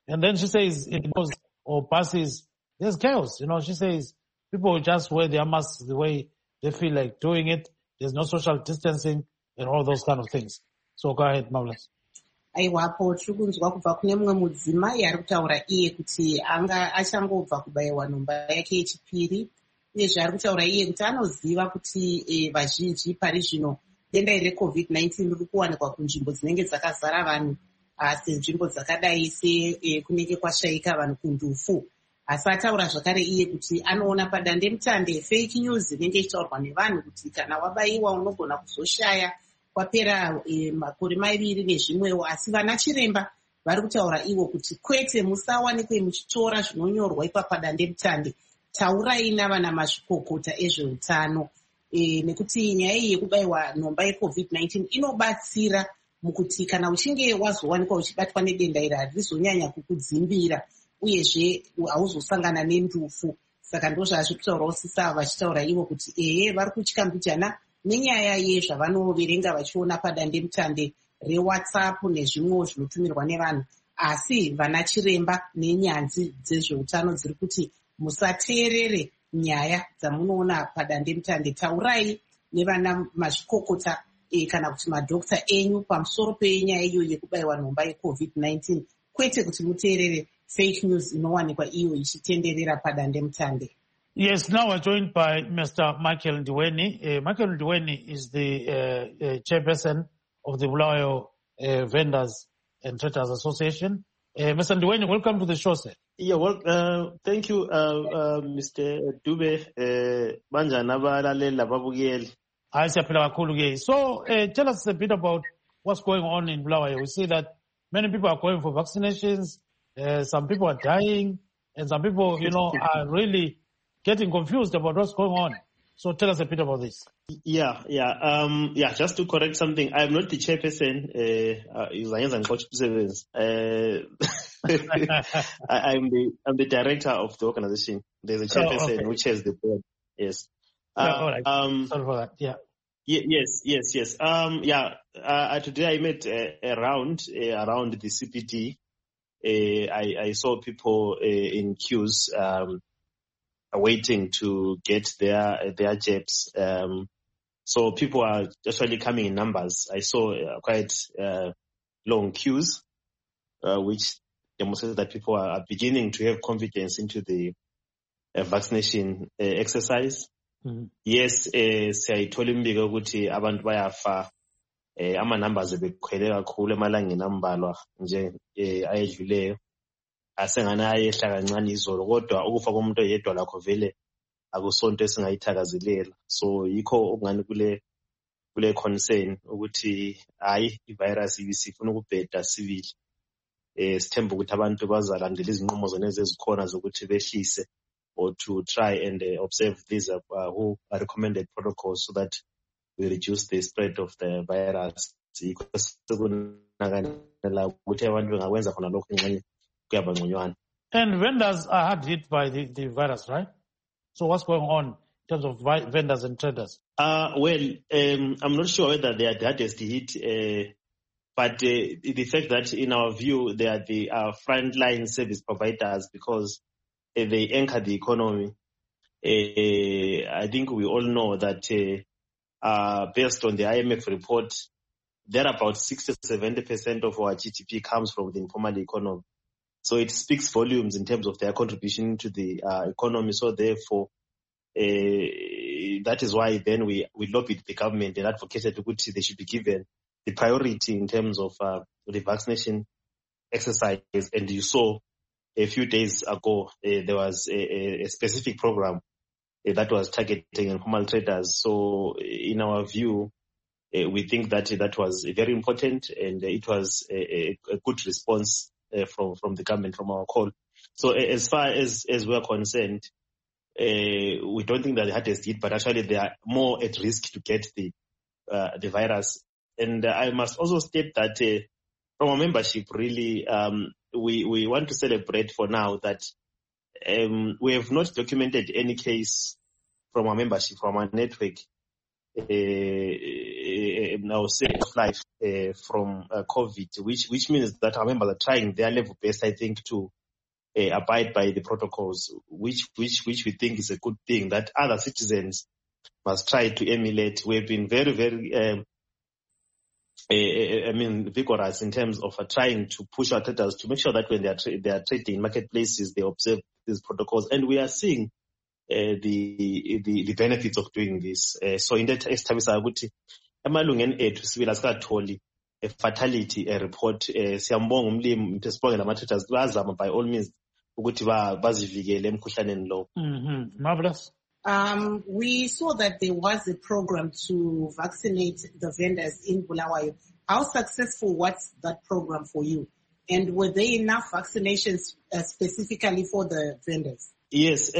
And then she says it goes or passes, there's chaos. She says people will just wear their masks the way they feel like doing it. There's no social distancing and all those kind of things. So go ahead, Marvelous.
Aiwapo tiri kunzwa kubva kune mumwe mudzimai ari kutaura iye kuti anga achangobva kubayiwa nhomba yake yechipiri, uyezve ari kutaura iye kuti anoziva kuti vazhinji pari zvino denda iri reCovid-19 riri kuwanikwa kunzvimbo dzinenge dzakazara vanhu, senzvimbo dzakadai sekunenge kwashayika vanhu kundufu. Asi ataura zvakare iye kuti anoona padandemutande fake news inenge ichitaurwa nevanhu kuti kana wabayiwa unogona kuzoshaya kwapera makore 2 nezvimwewo. Asi vana chiremba vari kutaura ivo kuti kwete, musawanikwe muchitora zvinonyorwa ipa padandemutande, taurai navana mazvikokota ezveutano, nekuti nyaya iyi yekubayiwa nhomba yeCovid-19 inobatsira mukuti kana uchinge wazowanikwa uchibatwa nedenda iri harizonyanya kukudzimbira, uyezve hauzosangana nendufu. Saka ndo zvazviri kutaurawo sisa vachitaura ivo kuti vari kutya mbijana nenyaya yezvavanoverenga vachiona padandemutande reWhatsApp nezvimwewo zvinotumirwa nevanhu. Asi vana chiremba nenyanzvi dzezveutano dziri kuti musateerere nyaya dzamunoona padandemutande, taurai nevana mazvikokota kana kuti madhokta enyu pamusoro penyaya iyo yekubayiwa nhomba yeCovid-19, kwete kuti muteerere fake news inowanikwa iyo ichitenderera padandemutande.
Yes, now we're joined by Mr. Michael Ndiweni. Michael Ndiweni is the chairperson of the Bulawayo Vendors and Traders Association. Mr. Ndiweni, welcome to the show, sir.
Yeah, well, thank you, Mr. Dube. Banjani abalalela babukeli.
So, tell us a bit about what's going on in Bulawayo. We see that many people are going for vaccinations, some people are dying, and some people, are really getting confused about what's going on. So tell us a bit about this.
Yeah. Just to correct something, I'm not the chairperson. I'm the director of the organization. There's a chairperson who chairs the board. Yes.
All right. Sorry for that. Yeah.
Yes. Today I met around the CPD. I saw people in queues waiting to get their jabs. So people are actually coming in numbers. I saw quite long queues, which demonstrates that people are beginning to have confidence into the vaccination exercise.
Mm-hmm.
Yes, siyayithola imbiko ukuthi abantu bayafa, ama numbers bekhwele kakhulu emalangeni ambalwa nje ayedluleyo, asengana ayehla kancane izolo, kodwa ukufa komuntu oyedwa lakho vele akusonto esingayithakazelela. So yikho okungani kule concern ukuthi hayi ivirus ibisifuna ukubheda sibili. Sithemba ukuthi abantu bazalandela izinqumo zonezi ezikhona zokuthi behlise or to try and observe these who are recommended protocols so that we reduce the spread of the virus.
And vendors are hard hit by the virus, right? So what's going on in terms of vendors and traders?
I'm not sure whether they are the hardest hit, but the fact that in our view they are the frontline service providers because they anchor the economy. I think we all know that based on the IMF report, there about 60-70% of our GDP comes from the informal economy. So it speaks volumes in terms of their contribution to the economy. So therefore, that is why then we lobbied the government and advocated that they should be given the priority in terms of the vaccination exercise. And you saw a few days ago, there was a specific program that was targeting informal traders. So in our view, we think that was very important and it was a good response from the government, from our call. So as far as we're concerned, we don't think that the hardest hit, but actually they are more at risk to get the virus. And I must also state that from our membership, really, we want to celebrate for now that we have not documented any case from our membership, from our network, now say of life from COVID, which means that our members are trying their level best, I think, to abide by the protocols, which we think is a good thing that other citizens must try to emulate. We've been very, very vigorous in terms of trying to push our traders to make sure that when they are trading in marketplaces, they observe these protocols, and we are seeing the benefits of doing this. So in that establisha ukuthi emalungeni ethu sibila sikatholi a fatality report. Siyambonga umlimi mthesibonge lama-traders bazama by all means ukuthi bazivikele emkhuhlaneni lo.
Marvelous.
We saw that there was a program to vaccinate the vendors in Bulawayo. How successful was that program for you? And were there enough vaccinations specifically for the vendors?
Yes.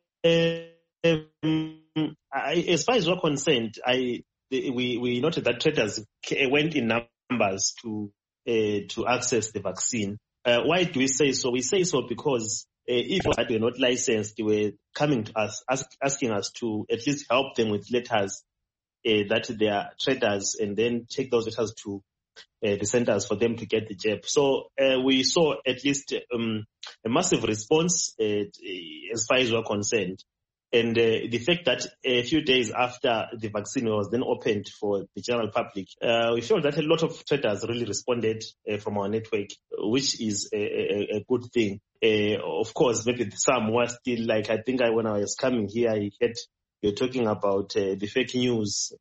As far as we're concerned, we noted that traders went in numbers to access the vaccine. Why do we say so? We say so because if they were not licensed, they were coming to us, asking us to at least help them with letters that they are traders, and then take those letters to the centers for them to get the jab. So we saw at least a massive response as far as we're concerned. And the fact that a few days after the vaccine was then opened for the general public, we felt that a lot of traders really responded from our network, which is a good thing. Of course, maybe some were still like, I think when I was coming here, I heard you're talking about the fake news,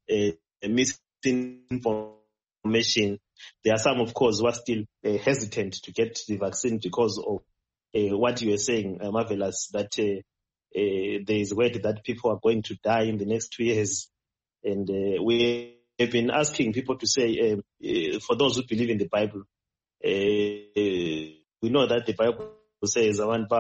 misinformation. There are some, of course, who are still hesitant to get the vaccine because of what you were saying, Marvelous, that there is word that people are going to die in the next 2 years. And we have been asking people to say, for those who believe in the Bible, we know that the Bible says,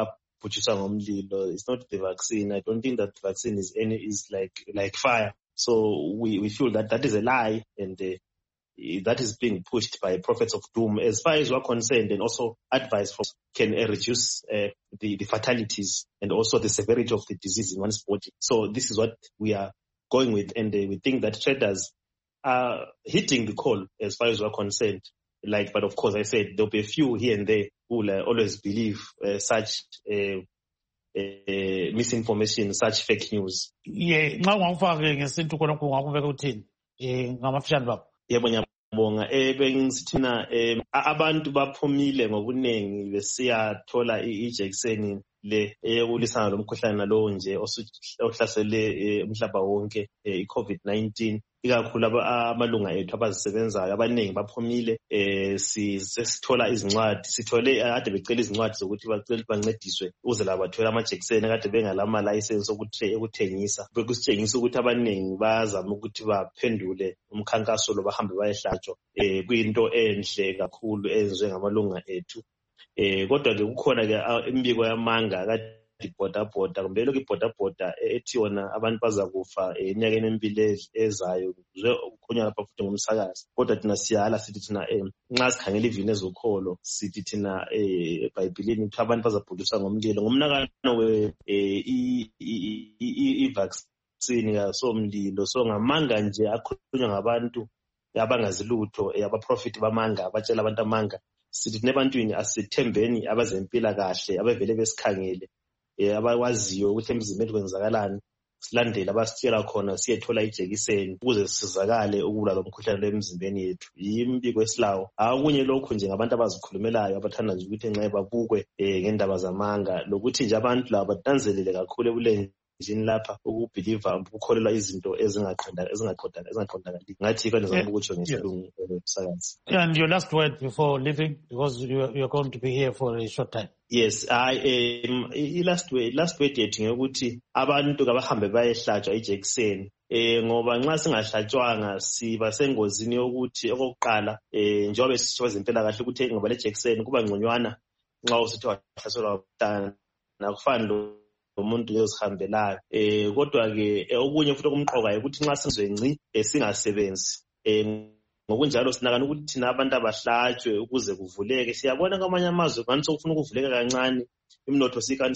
it's not the vaccine. I don't think that the vaccine is like fire. So we feel that that is a lie, and that is being pushed by prophets of doom. As far as we're concerned, and also advice from can reduce the fatalities and also the severity of the disease in one's body. So this is what we are going with, and we think that traders are hitting the call as far as we're concerned. But of course, I said there'll be a few here and there who will always believe such misinformation, such fake news.
Yeah,
yebo ngiyabonga. Bengithina abantu baphumile ngobuningi besiyathola ijekiseni le eyokulisana lomkhuhlane nalowo nje ohlasele umhlaba wonke i-COVID-19. Ikakhulu amalunga ethu abazisebenzayo abaningi baphumile. Sithola izincwadi, sithole ade becela izincwadi zokuthi bacela bancediswe ukuze labo bathole amajekiseni kade bengalama license okuthengisa. Bekusitshengisa ukuthi abaningi bayazama ukuthi baphendule umkhankaso lo bahambe bayehlatshwa. Kuyinto enhle kakhulu enziwe ngamalunga ethu. Kodwa ke kukhona ke imbiko yamanga kade ibhodabhoda kumbe lokhu ibhodabhoda ethi yona abantu bazakufa eminyakeni emibili ezayo. Kukhulunywa lapha futhi ngomsakazi, kodwa thina siyala sithi thina nxa sikhangela ivini ezokholo sithi thina eBhayibhelini ukuthi abantu bazabhudiswa ngomlilo ngomnakano i-vaccine kasomlilo. So ngamanga nje akhulunywa ngabantu abangazilutho, abaprofiti bamanga abatshela abantu amanga. Sithi nebantwini asithembeni abazempilakahle abavele besikhangele, abawaziyo ukuthi emzimbeni kwenzakalani, silandele abasitshela khona, siyethola ijekiseni ukuze sisizakale ukulwa lomkhuhlane emzimbeni yethu. Yimbiko esilawo. Akunye lokho nje ngabantu abazikhulumelayo abathanda nje ukuthi nxa babukwe ngendaba zamanga, lokuthi nje abantu laba batanzelele kakhulu ebulenjini lapha ukubhiliva ukukholelwa izinto ezingaqondakali. Ngathi kwenza ukutsho ngesilungu science.
And your last word before leaving, because you are going to be here for a short time.
Yes, last word yethu ngekuthi abantu kabahambe bayehlatshwa ijekiseni. Ngoba nxa singahlatshwanga siba sengozini yokuthi okokuqala njengoba sisho ezempilakahle ukuthi ngoba le jekiseni kuba ngconywana nxa usithi wahlaselwa umntana nakufani umuntu yozihambelayo. Kodwa ke okunye futhi okumqoka ukuthi nxa sizwe ngci singasebenzi. Ngokunjalo sinakana ukuthi thina abantu abahlatshwe ukuze kuvuleke. Siyabona kwamanye amazwe ngani sokufuna ukuvuleka kancane, imnotho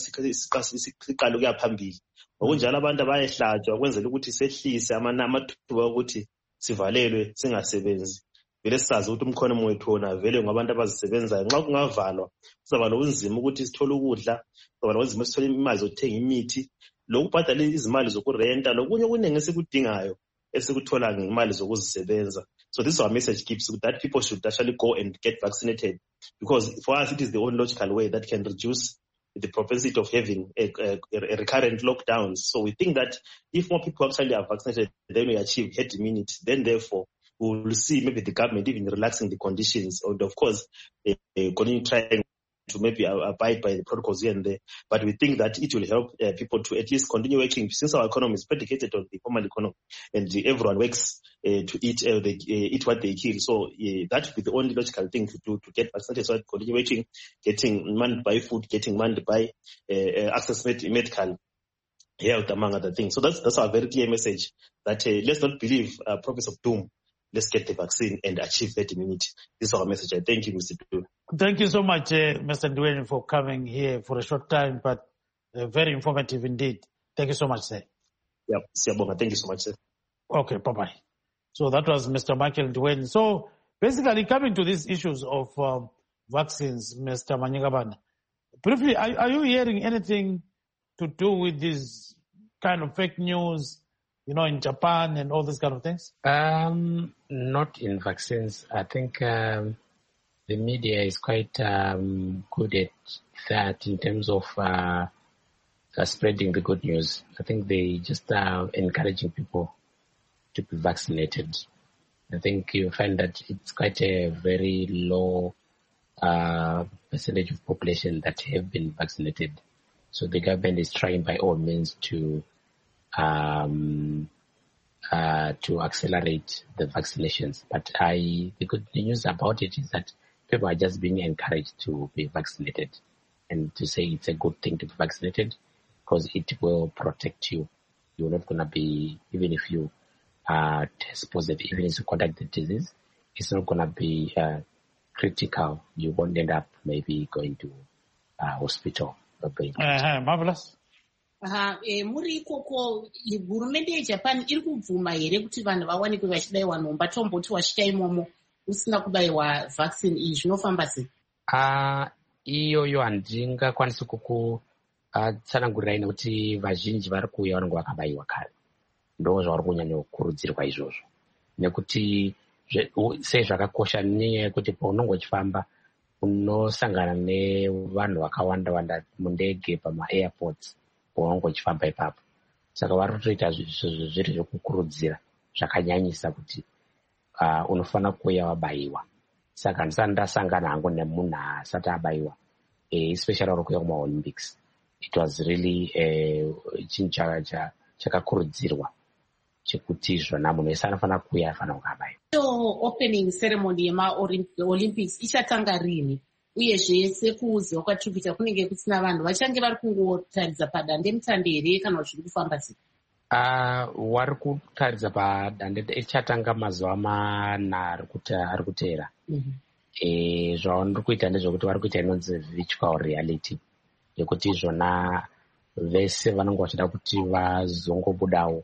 siqale ukuya phambili. Ngokunjalo abantu abayehlatshwa kwenzela ukuthi sehlise amathuba ukuthi sivalelwe singasebenzi. Vele sisazi ukuthi umkhonomi wethu wona vele ngabantu abazisebenzayo. Nxa kungavalwa kuzaba lobunzima ukuthi sithole ukudla, kuzaba lobunzima sithole imali zokuthenga imithi, lokubhadala izimali zokurenta, lokunye okuningi esikudingayo esikuthola ngemali zokuzisebenza. So this is our message keeps that people should actually go and get vaccinated, because for us it is the only logical way that can reduce the propensity of having a recurrent lockdowns. So we think that if more people actually are vaccinated, then we achieve herd immunity. Then therefore we will see maybe the government even relaxing the conditions, and of course continue trying to maybe abide by the protocols here and there. But we think that it will help people to at least continue working, since our economy is predicated on the formal economy, and everyone works to eat eat what they kill. So that would be the only logical thing to do, to get vaccinated, so that continue working, getting money to buy food, getting money to buy access medical health, among other things. So that's our very clear message, that let's not believe prophets of doom. Let's get the vaccine and achieve herd immunity. This is our message. I thank you, Mr. Dwayne.
Thank you so much, Mr. Dwayne, for coming here for a short time, but very informative indeed. Thank you so much, sir.
Yeah, Siyabonga. Thank you so much, sir.
Okay, bye-bye. So that was Mr. Michael Dwayne. So basically, coming to these issues of vaccines, Mr. Manyingabane, briefly, are you hearing anything to do with this kind of fake news, in Japan and all these kind of things?
Not in vaccines. I think the media is quite good at that in terms of spreading the good news. I think they just are encouraging people to be vaccinated. I think you find that it's quite a very low percentage of population that have been vaccinated. So the government is trying by all means to accelerate the vaccinations. But the good news about it is that people are just being encouraged to be vaccinated, and to say it's a good thing to be vaccinated because it will protect you. You're not going to be, even if you test positive, even if you contact the disease, it's not going to be critical. You won't end up maybe going to hospital.
Marvelous.
Muri ikoko hurumende yeJapan iri kubvuma here kuti vanhu vawanikwe vachibaiwa nhomba tomboti wasvika imomo usina kubaiwa vaccine iyi zvinofamba sei?
Iyoyo handingakwanisi kukutsanangurira nekuti vazhinji vari kuuya vanenge vakabaiwa kare. Ndo zvavari kunyanya kukurudzirwa izvozvo, nekuti sei zvakakosha nenyaya yekuti paunenge uchifamba unosangana nevanhu vakawanda wanda mundege, pama-airports paunenge uchifamba ipapo. Saka vari kutoita zviri zvokukurudzira zvakanyanyisa kuti unofanira kuuya wabayiwa. Saka ndisati ndasangana hangu nemunhu asati abayiwa, especially vari kuuya kuma-Olympics. It was really chinhu chakakurudzirwa chekuti zvona munhu wese anofanira kuuya afanira kukabayiwa.
Opening ceremony yema-Olympics ichatanga rini? Uyezve sekuuziwa kwatipita kunenge kusina vanhu vachange vari kungotaridza padandemutande here kana zviri kufamba sei?
Wari kutaridza padande ichatanga mazuva 4 ari kuteera. Zvavari kuita ndezvekuti vari kuita inonzi virtual reality, yekuti zvona vese vanenge vachida kuti vazongobudawo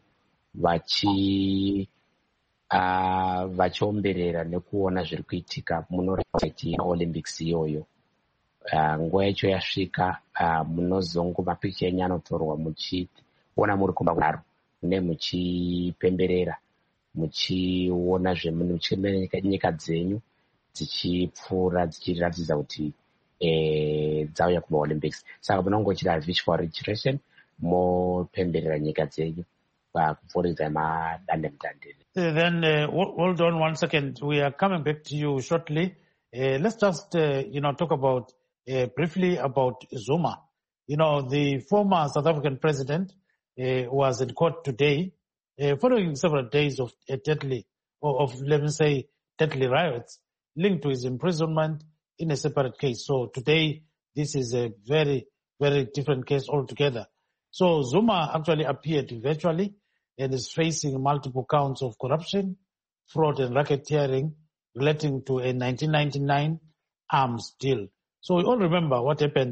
vachiomberera nekuona zviri kuitika munoraiti Olympics iyoyo. Nguva yacho yasvika, munozongo mapikicha enyu anotorwa muchiona muri kumba kudaro, ne muchipemberera, muchiona zvemuchienda nyika dzenyu dzichipfuura dzichiratidza kuti dzauya kuma-Olympics. Saka munongo uchida virtual registration mopemberera nyika dzenyu kupfuuridza madandemutande.
Then hold on 1 second. We are coming back to you shortly. Let's just talk about briefly about Zuma. The former South African president was in court today, following several days of deadly riots linked to his imprisonment in a separate case. So today, this is a very, very different case altogether. So Zuma actually appeared virtually and is facing multiple counts of corruption, fraud and racketeering relating to a 1999 arms deal. So we all remember what happened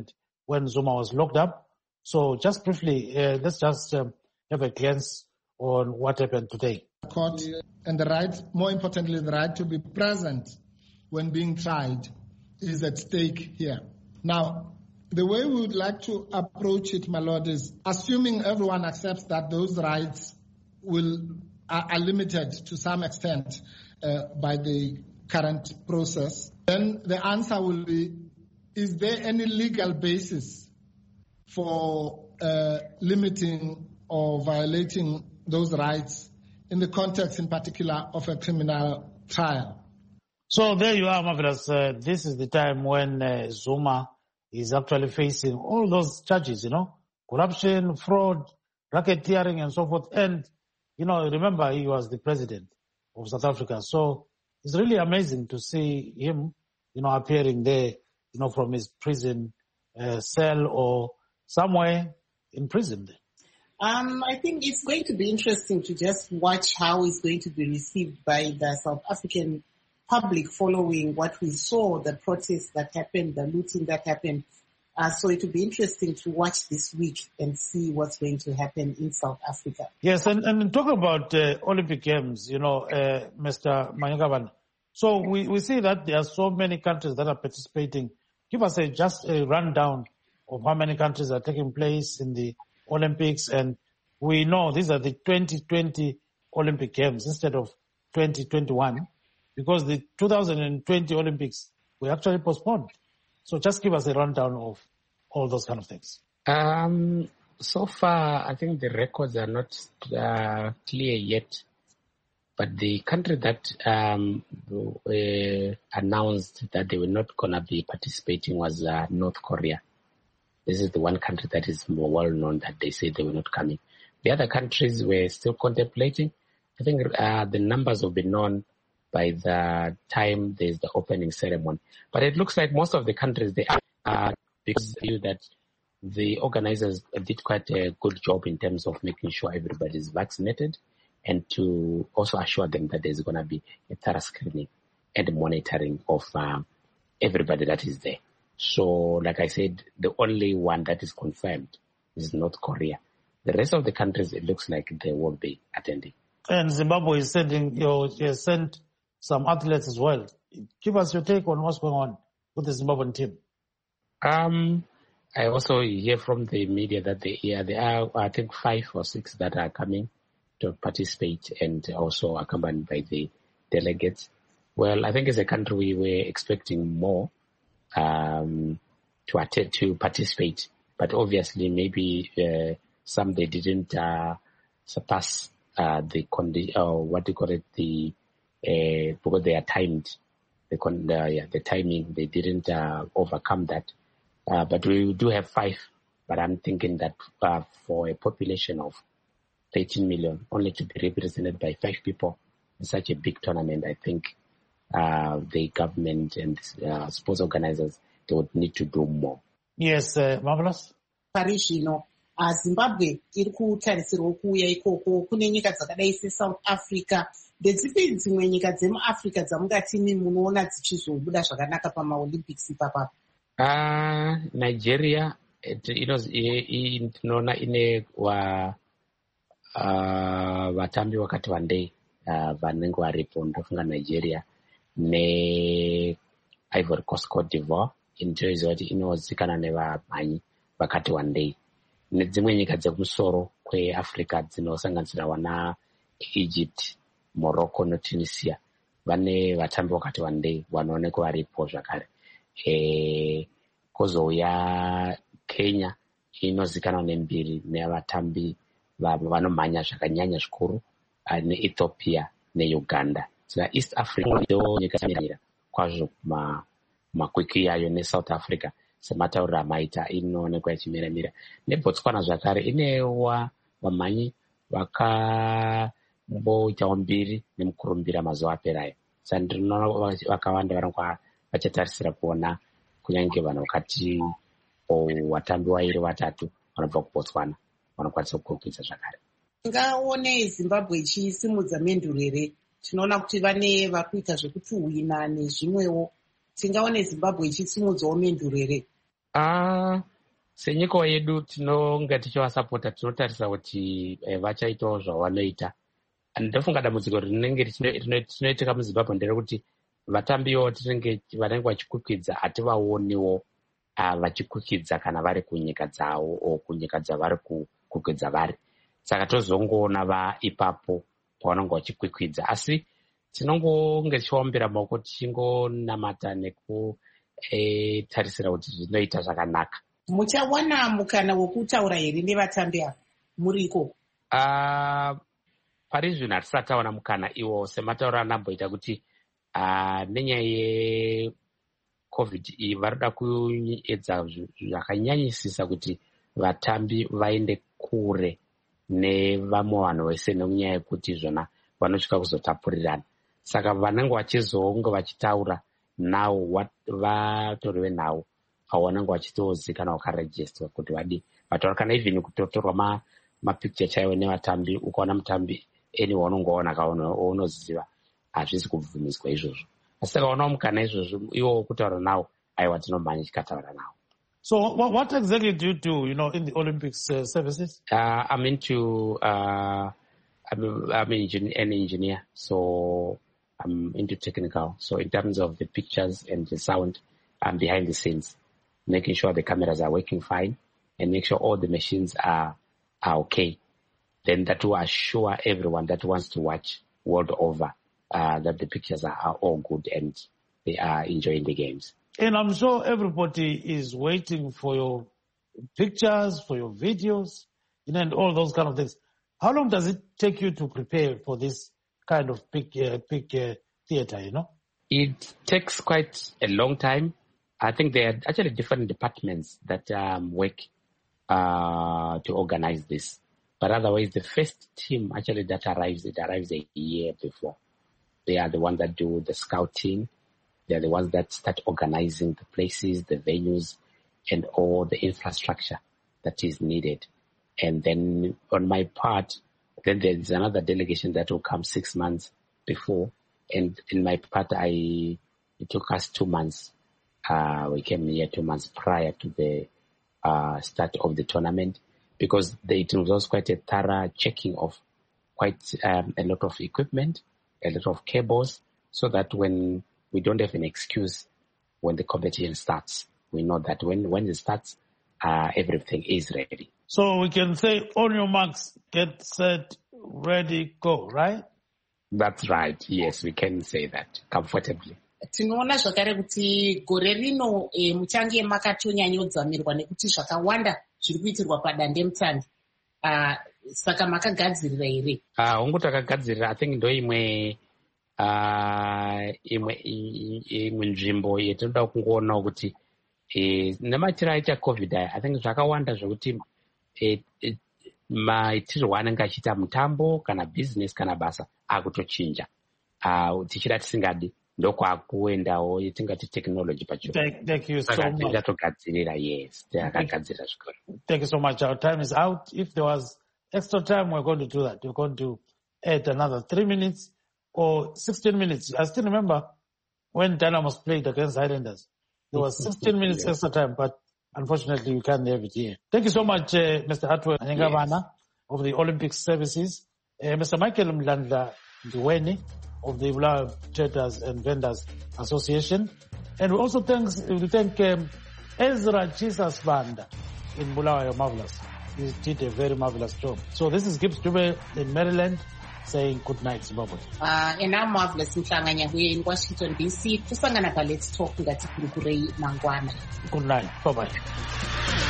when Zuma was locked up. So just briefly, let's just have a glance on what happened today.
Court and the right, more importantly, the right to be present when being tried is at stake here. Now, the way we would like to approach it, my lord, is assuming everyone accepts that those rights are limited to some extent by the current process, then the answer will be, is there any legal basis for limiting or violating those rights in the context in particular of a criminal trial?
So there you are, Marvelous. This is the time when Zuma is actually facing all those charges, corruption, fraud, racketeering, and so forth. And, remember, he was the president of South Africa. So it's really amazing to see him, appearing there, from his prison cell or somewhere in prison.
I think it's going to be interesting to just watch how it's going to be received by the South African public following what we saw, the protests that happened, the looting that happened. So it will be interesting to watch this week and see what's going to happen in South Africa.
Yes, and talk about Olympic Games, Mr. Manyakaban. So we see that there are so many countries that are participating. Give us just a rundown of how many countries are taking place in the Olympics. And we know these are the 2020 Olympic Games instead of 2021. Because the 2020 Olympics were actually postponed. So just give us a rundown of all those kind of things.
So far, I think the records are not clear yet. But the country that announced that they were not going to be participating was North Korea. This is the one country that is more well known that they say they were not coming. The other countries were still contemplating. I think the numbers will be known by the time there's the opening ceremony. But it looks like most of the countries, they are, because that the organizers did quite a good job in terms of making sure everybody is vaccinated and to also assure them that there's going to be a thorough screening and monitoring of everybody that is there. So, like I said, the only one that is confirmed is North Korea. The rest of the countries, it looks like they won't be attending.
And Zimbabwe is sent some athletes as well. Give us your take on what's going on with the Zimbabwean team.
I also hear from the media that there are, I think, 5 or 6 that are coming to participate and also accompanied by the delegates. Well, I think as a country we were expecting more to participate, but obviously maybe some they didn't surpass the because they are timed, the timing, they didn't overcome that. But we do have 5, but I'm thinking that for a population of 13 million, only to be represented by 5 people in such a big tournament, I think the government and sports organizers, they would need to do more.
Yes, Marvelous.
Parishino. Zimbabwe iri kutarisirwa kuuya ikoko kune nyika dzakadai seSouth Africa. Ndedzipi dzimwe nyika dzemuAfrica dzamungatini munoona dzichizobuda zvakanaka pamaOlympics ipapa?
Nigeria tinoona ine vatambi vakati wandei vanenge varipo. Ndofunga Nigeria neIvory Coast, Cote d'Ivoire inotoziva kuti inozikanwa nevamhanyi vakati wandei. Nedzimwe nyika dzekumusoro kweAfrica dzinosanganisira wana Egypt, Morocco neTunisia vane vatambi vakati wandei vanoonekwa varipo zvakare. Kozouya Kenya inozikanwa nembiri nevatambi vanomhanya zvakanyanya zvikuru neEthiopia neUganda. Saka East Africa ndo nyika dzamira kwazvo makwikwi yayo neSouth Africa sematauriro amaita inoonekwa ichimiramira. NeBotswana zvakare inewa vamhanyi vakamboitawo mbiri nemukurumbira mazuva aperayo. Saka ndinoona vakawanda vanonga vachatarisira kuona kunyange vanhu vakati vatambi vairi 3 vanobva kuBotswana vanokwanisa kukwikwiza zvakare.
Tingaone Zimbabwe ichisimudza mendurere. Tinoona kuti vane vakuita zvekutuhwina nezvimwewo. Tingaone Zimbabwe ichisimudzawo mendurere.
senyika yedu tinonga tichivasapota, tinotarisa kuti vachaitawo zvavanoita. Ndofunga dambudziko rinenge tinoitika muZimbabwe nderekuti vatambiwo vanenge vachikwikwidza hativaoniwo vachikwikidza kana vari kunyika dzavo o kunyika dzavari kukwikwidza vari. Saka tozongoona ipapo pavanenge vachikwikwidza, asi tinongonge tichiwambira maoko tichingonamata nekutarisira kuti zvinoita zvakanaka.
Muchawana mukana wokutaura here nevatambi ava muriko?
Pari zvino hatisati tawana mukana iwo sematauro anamboita kuti nenyaya yeCovid iyi varida kuedza zvakanyanyisisa kuti vatambi vaende kure nevamwe vanhu vese nenyaya yekuti zvona vanosvika kuzotapurirana. Saka vanenge vachizonge vachitaura nawo vatori venhau avo vanenge vachitozikanwa vakarejistwa kuti vataura kana even kutotorwa mapicture chaiwo nevatambi, ukaona mutambi eni waunonge waona kaunoziva hazvisi kubvumiswa izvozvo. Asi saka waonawo mukana izvozvo iwo kutaura nawo, aiwa tinomhanya tikataura nawo.
So what exactly do you do, in the Olympics services?
I'm into, I'm an engineer, so I'm into technical. So in terms of the pictures and the sound, I'm behind the scenes, making sure the cameras are working fine and make sure all the machines are okay. Then that will assure everyone that wants to watch world over that the pictures are all good and they are enjoying the games.
And I'm sure everybody is waiting for your pictures, for your videos, and all those kind of things. How long does it take you to prepare for this kind of big theater,
It takes quite a long time. I think there are actually different departments that work to organize this. But otherwise, the first team actually that arrives a year before. They are the ones that do the scouting. They are the ones that start organizing the places, the venues, and all the infrastructure that is needed. And then on my part, then there's another delegation that will come 6 months before. And in my part, it took us 2 months. We came here 2 months prior to the start of the tournament, because it was quite a thorough checking of quite a lot of equipment, a lot of cables, so that when we don't have an excuse when the competition starts. We know that when it starts, everything is ready.
So we can say, on your marks, get set, ready, go, right?
That's right. Yes, we can say that comfortably.
Tinoona zvakare kuti gore rino muchange makatonyanyodzamirwa nekuti zvakawanda zviri kuitirwa padandemutande. Saka makagadzirira here?
Hongu takagadzirira, I think ndo imwe nzvimbo yetinoda kungoona kuti nematira aita COVID aya, I think zvakawanda zvokuti maitirwo anenge achiita mutambo kana business kana basa akutochinja. Tichida tisingadi ndokwakuendawo yetingati technology pacho.
Thank you so much.
Tikatogadzirira, yes, takagadzirira zvikuru.
Thank you so much. Our time is out. If there was extra time, we're going to do that. We're going to add another 3 minutes or 16 minutes. I still remember when Dynamos played against Highlanders. There was 16 minutes extra time, but unfortunately we can't have it here. Thank you so much, Mr. Atwe Nyengavana of the Olympic Services, Mr. Michael Mlandla Ndiweni of the Bulawayo Traders and Vendors Association. And we also thank Ezra Jesus Banda in Bulawayo Marvelous. He did a very marvelous job. So this is Gibbs Dube in Maryland saying good night, Zimbabwe.
And I'm Marvelous Mhlanganya in Washington, D.C. Tusangana pa Let's Talk ngati kurikurei mangwana.
Good night. Bye-bye.